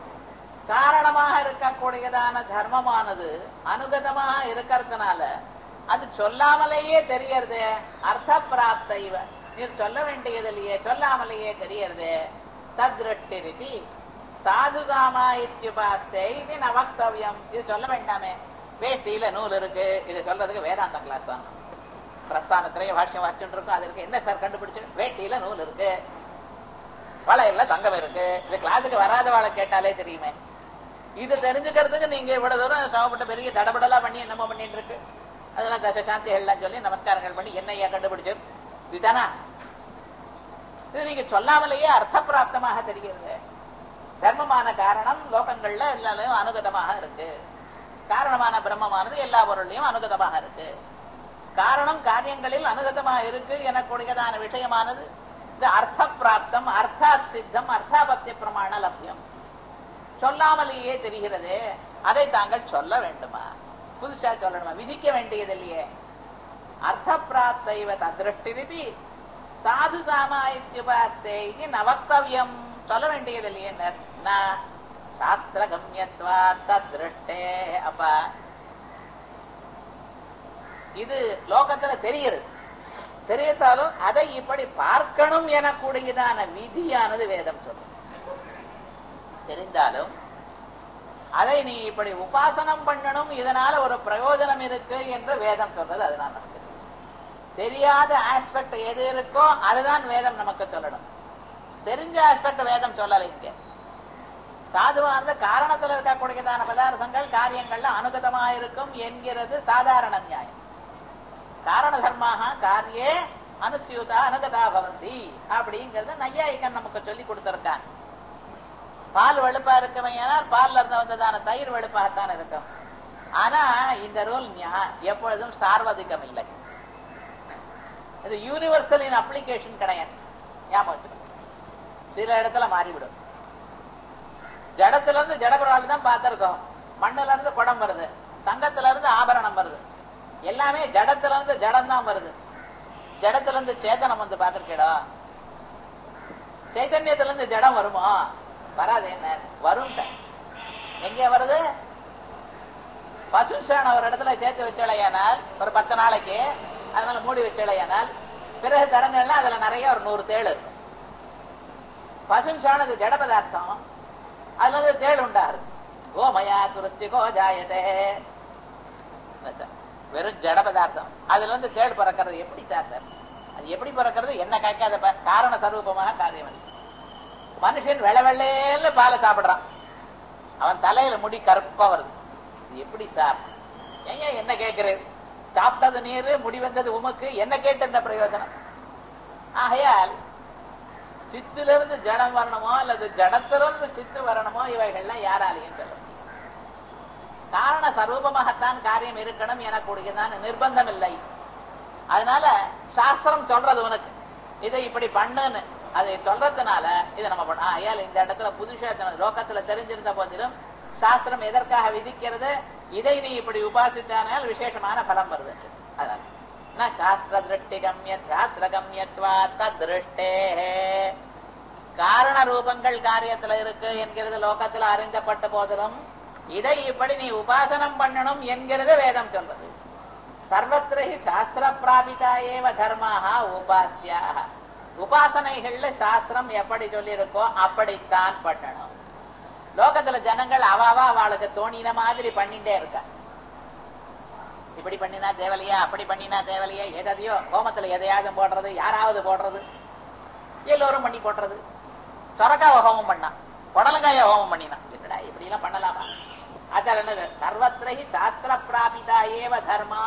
காரணமாக இருக்கக்கூடியதான தர்மமானது அனுகதமாக இருக்கிறதுனால அது சொல்லாமலேயே தெரியறது. அர்த்த பிராப்த இவ நீர் சொல்ல வேண்டியதிலேயே சொல்லாமலேயே தெரியறது. தத்ருஷ்டி ரீதி சாதுகாமா இத்யுபாஸ்தே இது நவக்தவ்யம். இது சொல்ல வேண்டாமே. வேஷ்டியில நூல் இருக்கு, இதை சொல்றதுக்கு வேதாந்த கிளாஸ் தான். பிரஸ்தானத்திலேயே பாஷ்யம் வாசிச்சுட்டு இருக்கும். அது இருக்கு என்ன சார் கண்டுபிடிச்சு? வேட்டியில நூல் இருக்கு, வளையல்ல தங்கம் இருக்கு. இது கிளாஸுக்கு வராத வாழை கேட்டாலே தெரியுமே. இது தெரிஞ்சுக்கிறதுக்கு நீங்க இவ்வளவு தூரம் சமப்பட்ட பெரிய தடபடலா பண்ணி என்னமோ பண்ணிட்டு இருக்கு. அதெல்லாம் தசசாந்திகள்லாம் சொல்லி நமஸ்காரங்கள் பண்ணி என்னையா கண்டுபிடிச்சு இதுதானா? இது நீங்க சொல்லாமலேயே அர்த்த பிராப்தமாக தெரிகிறது. தர்மமான காரணம் லோகங்கள்ல எல்லாரையும் அனுகதமாக இருக்கு. காரணமான பிரம்மமானது எல்லா பொருளையும் அனுகதமாக இருக்கு. காரணம் காரியங்களில் அனுகதமாக இருக்கு எனக்கூடியதான விஷயமானது இது அர்த்த பிராப்தம், அர்த்தாத் சித்தம், அர்த்தாபத்திய பிரமாண லப்யம். சொல்லாமலேயே தெரிகிறது. அதை தாங்கள் சொல்ல வேண்டுமா? புதுசா சொல்லணுமா? விதிக்க வேண்டியது இல்லையே. அர்த்த பிராப்த இவ தத்ருஷ்டி ரீதி சாது சாமாயித்யுபாஸ்தே இது நவக்தவ்யம் சொல்ல வேண்டியது இல்லையே. சாஸ்திர கம்யத்வா தத்ருஷ்டே. அப்ப இது லோகத்துல தெரியுது. தெரியத்தாலும் அதை இப்படி பார்க்கணும் எனக்கூடியதான விதியானது வேதம் சொல்லும். தெரிந்தாலும் அதை நீ இப்படி உபாசனம் பண்ணணும், இதனால ஒரு பிரயோஜனம் இருக்கு என்று வேதம் சொல்றது. அதுதான் நமக்கு தெரியாத ஆஸ்பெக்ட் எது இருக்கோ அதுதான் வேதம் நமக்கு சொல்லணும். தெரிஞ்ச ஆஸ்பெக்ட் வேதம் சொல்லலை. இங்க சாதுவானது காரணத்தில் இருக்கக்கூடியதான பதார்த்தங்கள் காரியங்கள்ல அனுகதமா இருக்கும் என்கிறது சாதாரண நியாயம். காரண தர்மாக காரியே அனுசியூதா அனுகதா பவந்தி அப்படிங்கிறது நையாயிகன் நமக்கு சொல்லி கொடுத்திருக்கான். பால் வெளுப்பா இருக்குமையானால் பால்ல இருந்து வந்ததான தயிர் வெளுப்பாகத்தான் இருக்கும். ஆனா இந்த ரூல் எப்பொழுதும் சார்வதிகம் இல்லை. இது யூனிவர்சல் இன் அப்ளிகேஷன் கிடையாது. ஞாபகம் சில இடத்துல மாறிவிடும். ஜடத்துல இருந்து ஜடபொருள் தான் பார்த்திருக்கோம். மண்ணுல இருந்து குடம் வருது, தங்கத்துல இருந்து ஆபரணம் வருது, எல்லாமே ஜடத்துல இருந்து ஜடம் தான் வருது. ஜடத்துல இருந்து சேதனம் வந்து பார்த்திருக்கா? சைத்தன்யத்துல இருந்து ஜடம் வருமா? வராது. என்ன வரும்? எங்க வருது? பசுஷான ஒரு இடத்துல சேர்த்து வச்சலையானால் ஒரு 10 நாளைக்கு அதனால மூடி வச்சலையானால் பிறகு தரங்கள்லாம் அதுல நிறைய ஒரு 100 தேள் இருக்கும். பசுஷானது ஜட பதார்த்தம், அதுல இருந்து தேள் உண்டாரு. கோமயா துருத்தி கோஜாயதே. வெறும் ஜட பதார்த்தம், அதுல இருந்து தேள் பிறக்கிறது எப்படி சார்? அது எப்படி பிறக்கிறது? என்ன காய்க்காத காரண சரூபமாக காரியம். மனுஷன் வெள்ளை வெள்ளையில பாலை சாப்பிடுறான், அவன் தலையில முடி கருப்பா வருது. இது எப்படி சார்? ஏன் என்ன கேட்கிறது? சாப்பிட்டது நீரு, முடி வந்தது உமக்கு, என்ன கேட்டு என்ன பிரயோஜனம்? ஆகையால் சித்திலிருந்து ஜடம் வரணுமோ அல்லது ஜடத்திலிருந்து சித்து வரணுமோ இவைகள்லாம் யாராலையும் சொல்ல முடியும். காரண சரூபமாகத்தான் காரியம் இருக்கணும் எனக்கூடியதான நிர்பந்தம் இல்லை. அதனால சாஸ்திரம் சொல்றது உனக்கு இதை இப்படி பண்ணுன்னு அதை சொல்றதுனால இதை நம்ம பண்ண. ஆயால் இந்த இடத்துல புதுசா லோகத்துல தெரிஞ்சிருந்த போதிலும் சாஸ்திரம் எதற்காக விதிக்கிறது? இதை நீ இப்படி உபாசித்தானால் விசேஷமான பலம் வருது. அதனால சாஸ்திர திருஷ்டி சாஸ்திர கம்யத்வா தத்ருஷ்டே. காரண ரூபங்கள் காரியத்துல இருக்கு என்கிறது லோகத்துல அறிந்தப்பட்ட போதிலும் இதை இப்படி நீ உபாசனம் பண்ணணும் என்கிறது வேதம் சொல்றது. சர்வத்திரை சாஸ்திர பிராபிதா ஏவ தர்மாக உபாசியாக. உபாசனைகள்ல சாஸ்திரம் எப்படி சொல்லி இருக்கோ அப்படித்தான் பண்ணணும். லோகத்துல ஜனங்கள் அவாவா அவளுக்கு தோணின மாதிரி பண்ணிட்டே இருக்க. இப்படி பண்ணினா தேவலையா, அப்படி பண்ணினா தேவலையா, எதையோ கோமத்துல எதையாவது போடுறது, யாராவது போடுறது, எல்லோரும் பண்ணி போடுறது. சொரக்காவை ஹோமம் பண்ணா, புடலங்காய ஹோமம் பண்ணினா, என்னடா இப்படி எல்லாம் பண்ணலாமா? அதான் சர்வத்திரை சாஸ்திர பிராபிதா ஏவ தர்மா.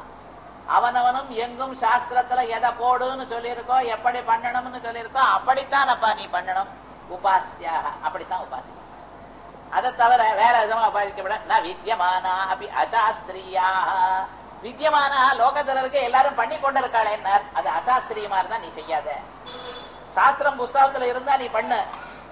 அவனவனும் எங்கும் சாஸ்திரத்துல எதை போடுன்னு சொல்லியிருக்கோ, எப்படி பண்ணணும்னு சொல்லியிருக்கோ அப்படித்தான் அப்பா நீ பண்ணணும். உபாசியாக அப்படித்தான் உபாசி. அதை தவிர வேற எதுவும் உபாசிக்கப்பட வித்தியமானா அப்படி அசாஸ்திரியா. வித்தியமானா லோகத்துல இருக்க எல்லாரும் பண்ணி கொண்டு இருக்காளே, அது அசாஸ்திரியமா இருந்தா நீ செய்யாத. சாஸ்திரம் புஸ்தகத்துல இருந்தா நீ பண்ணு,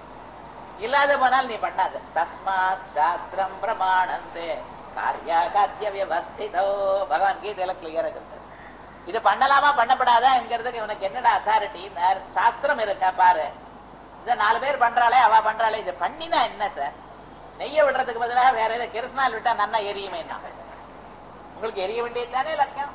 இல்லாத போனால் நீ பண்ணாத. தஸ்மாத் சாஸ்திரம் பிரமாணந்தே காரியா காத்திய வியவஸ்திதோ. பகவான் கீதையில கிளியரா சொல்றாரு. இது பண்ணலாமா பண்ணப்படாதா என்கிறதுக்கு இவனுக்கு என்னடா அத்தாரிட்டி? சாஸ்திரம் இருக்கா பாரு. இத 4 பேர் பண்றாளே, அவ பண்றாளே, இது பண்ணினா என்ன சார்? நெய்ய விடுறதுக்கு பதிலாக வேற ஏதாவது கிருஷ்ணால் விட்டா நன்னா எரியுமே. உங்களுக்கு எரிய வேண்டியது தானே லட்சம்.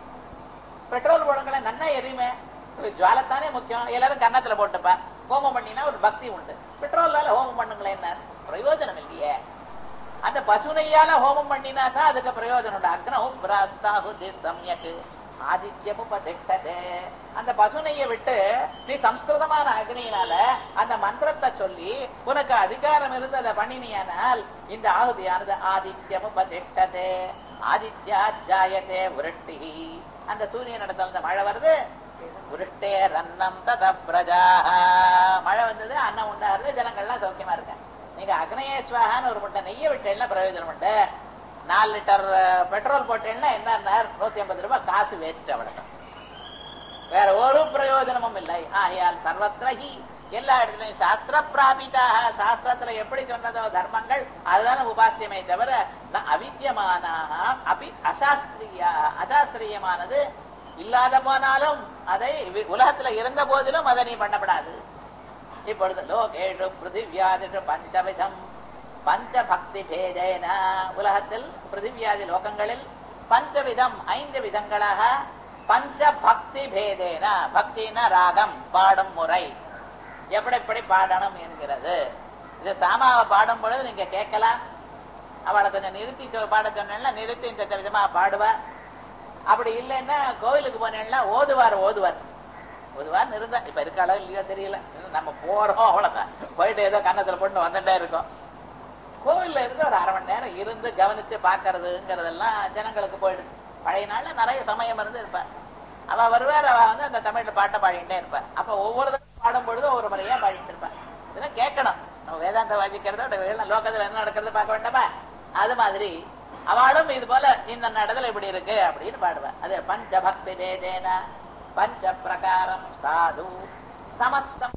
பெட்ரோல் போடுங்களேன், நன்னா எரியுமே. ஜுவாலத்தானே முக்கியம். எல்லாரும் கன்னத்துல போட்டுப்பா. ஹோமம் பண்ணினா ஒரு பக்தி உண்டு. பெட்ரோல்லால ஹோமம் பண்ணுங்களேன், என்ன பிரயோஜனம் இல்லையே. அந்த பசுனையால ஹோமம் பண்ணினா தான் அதுக்கு பிரயோஜனம் உண்டு. அக்னஹு பிராஸ்தாஹு சம்யக் ஆதித்யமுபதிஷ்டதே. அந்த பசுனையை விட்டு நீ சம்ஸ்கிருதமான அக்னியினால அந்த மந்திரத்தை சொல்லி உனக்கு அதிகாரம் இருந்து அதை பண்ணினியானால் இந்த ஆகுதியானது ஆதித்யமுபதிஷ்டதே. ஆதித்யா ஜாயதே விருட்டி. அந்த சூரியன் இடத்துல அந்த மழை வருது. விருஷ்டே ரன்னம் தத பிரஜா. மழை வந்தது, அன்னம் உண்டாகிறது, ஜனங்கள்லாம் சௌக்கியமா இருக்க. நீங்க அக்னேஸ்வரான்னு ஒரு முட்டை நெய்ய விட்டேன்னா பிரயோஜனம் உண்டு. 4 லிட்டர் பெட்ரோல் போட்டேன்னா என்ன 150 ரூபாய் காசு வேஸ்ட். அவ்வளவு வேற ஒரு பிரயோஜனமும் இல்லை. ஆகையால் சர்வத்ரஹி எல்லா இடத்துலையும் சாஸ்திர பிராபிதாக. சாஸ்திரத்துல எப்படி சொன்னதோ தர்மங்கள் அதுதான உபாசியமே தவிர அவித்தியமான அபி அசாஸ்திரியா. அசாஸ்திரியமானது இல்லாத போனாலும் அதை உலகத்துல இருந்த போதிலும் அதை நீ பண்ணப்படாது. இப்பொழுது லோகேஷு பிருத்திவியாதிஷு பஞ்சவிதம் பஞ்ச பக்தி பேதேன, உலகத்தில் பிருத்திவியாதி லோகங்களில் பஞ்சவிதம் 5 விதங்களாக பஞ்ச பக்தி பேதேன, பக்தினா ராகம் பாடும் முறை, எப்படி பாடணும் என்கிறது. இது சாமாவை பாடும் பொழுது நீங்க கேட்கலாம். அவளை கொஞ்சம் நிறுத்தி பாட சொன்னா நிறுத்தி இந்த விதமா பாடுவா. அப்படி இல்லைன்னா கோவிலுக்கு போனேன்னா ஓதுவார் இருந்தா இப்ப இருக்காளோ இல்லையோ தெரியல, நம்ம போறோம் அவ்வளவுதான், போயிட்டு ஏதோ கன்னத்துல போட்டு வந்துட்டே இருக்கோம். கோவில்ல இருந்து ஒரு 1/2 மணி நேரம் இருந்து கவனிச்சு பாக்குறதுங்கிறதெல்லாம் ஜனங்களுக்கு போயிடுது. பழைய நாள்ல நிறைய சமயம் இருந்து இருப்பார். அவ வருவார், அவ அந்த தமிழ்ல பாட்டை பாடிட்டே இருப்பார். அப்ப ஒவ்வொரு பாடும் பொழுதும் ஒவ்வொரு முறையா பாடிட்டு இருப்பார். இதெல்லாம் கேட்கணும். நம்ம வேதாந்த வாசிக்கிறத லோகத்துல என்ன நடக்கிறது பார்க்க வேண்டாமா? அது மாதிரி அவளும் இது போல இந்த நடத்துல இப்படி இருக்கு அப்படின்னு பாடுவார். அது பஞ்ச பக்தி வேதேன பஞ்ச பிரகாரம் சாது சமஸ்தம்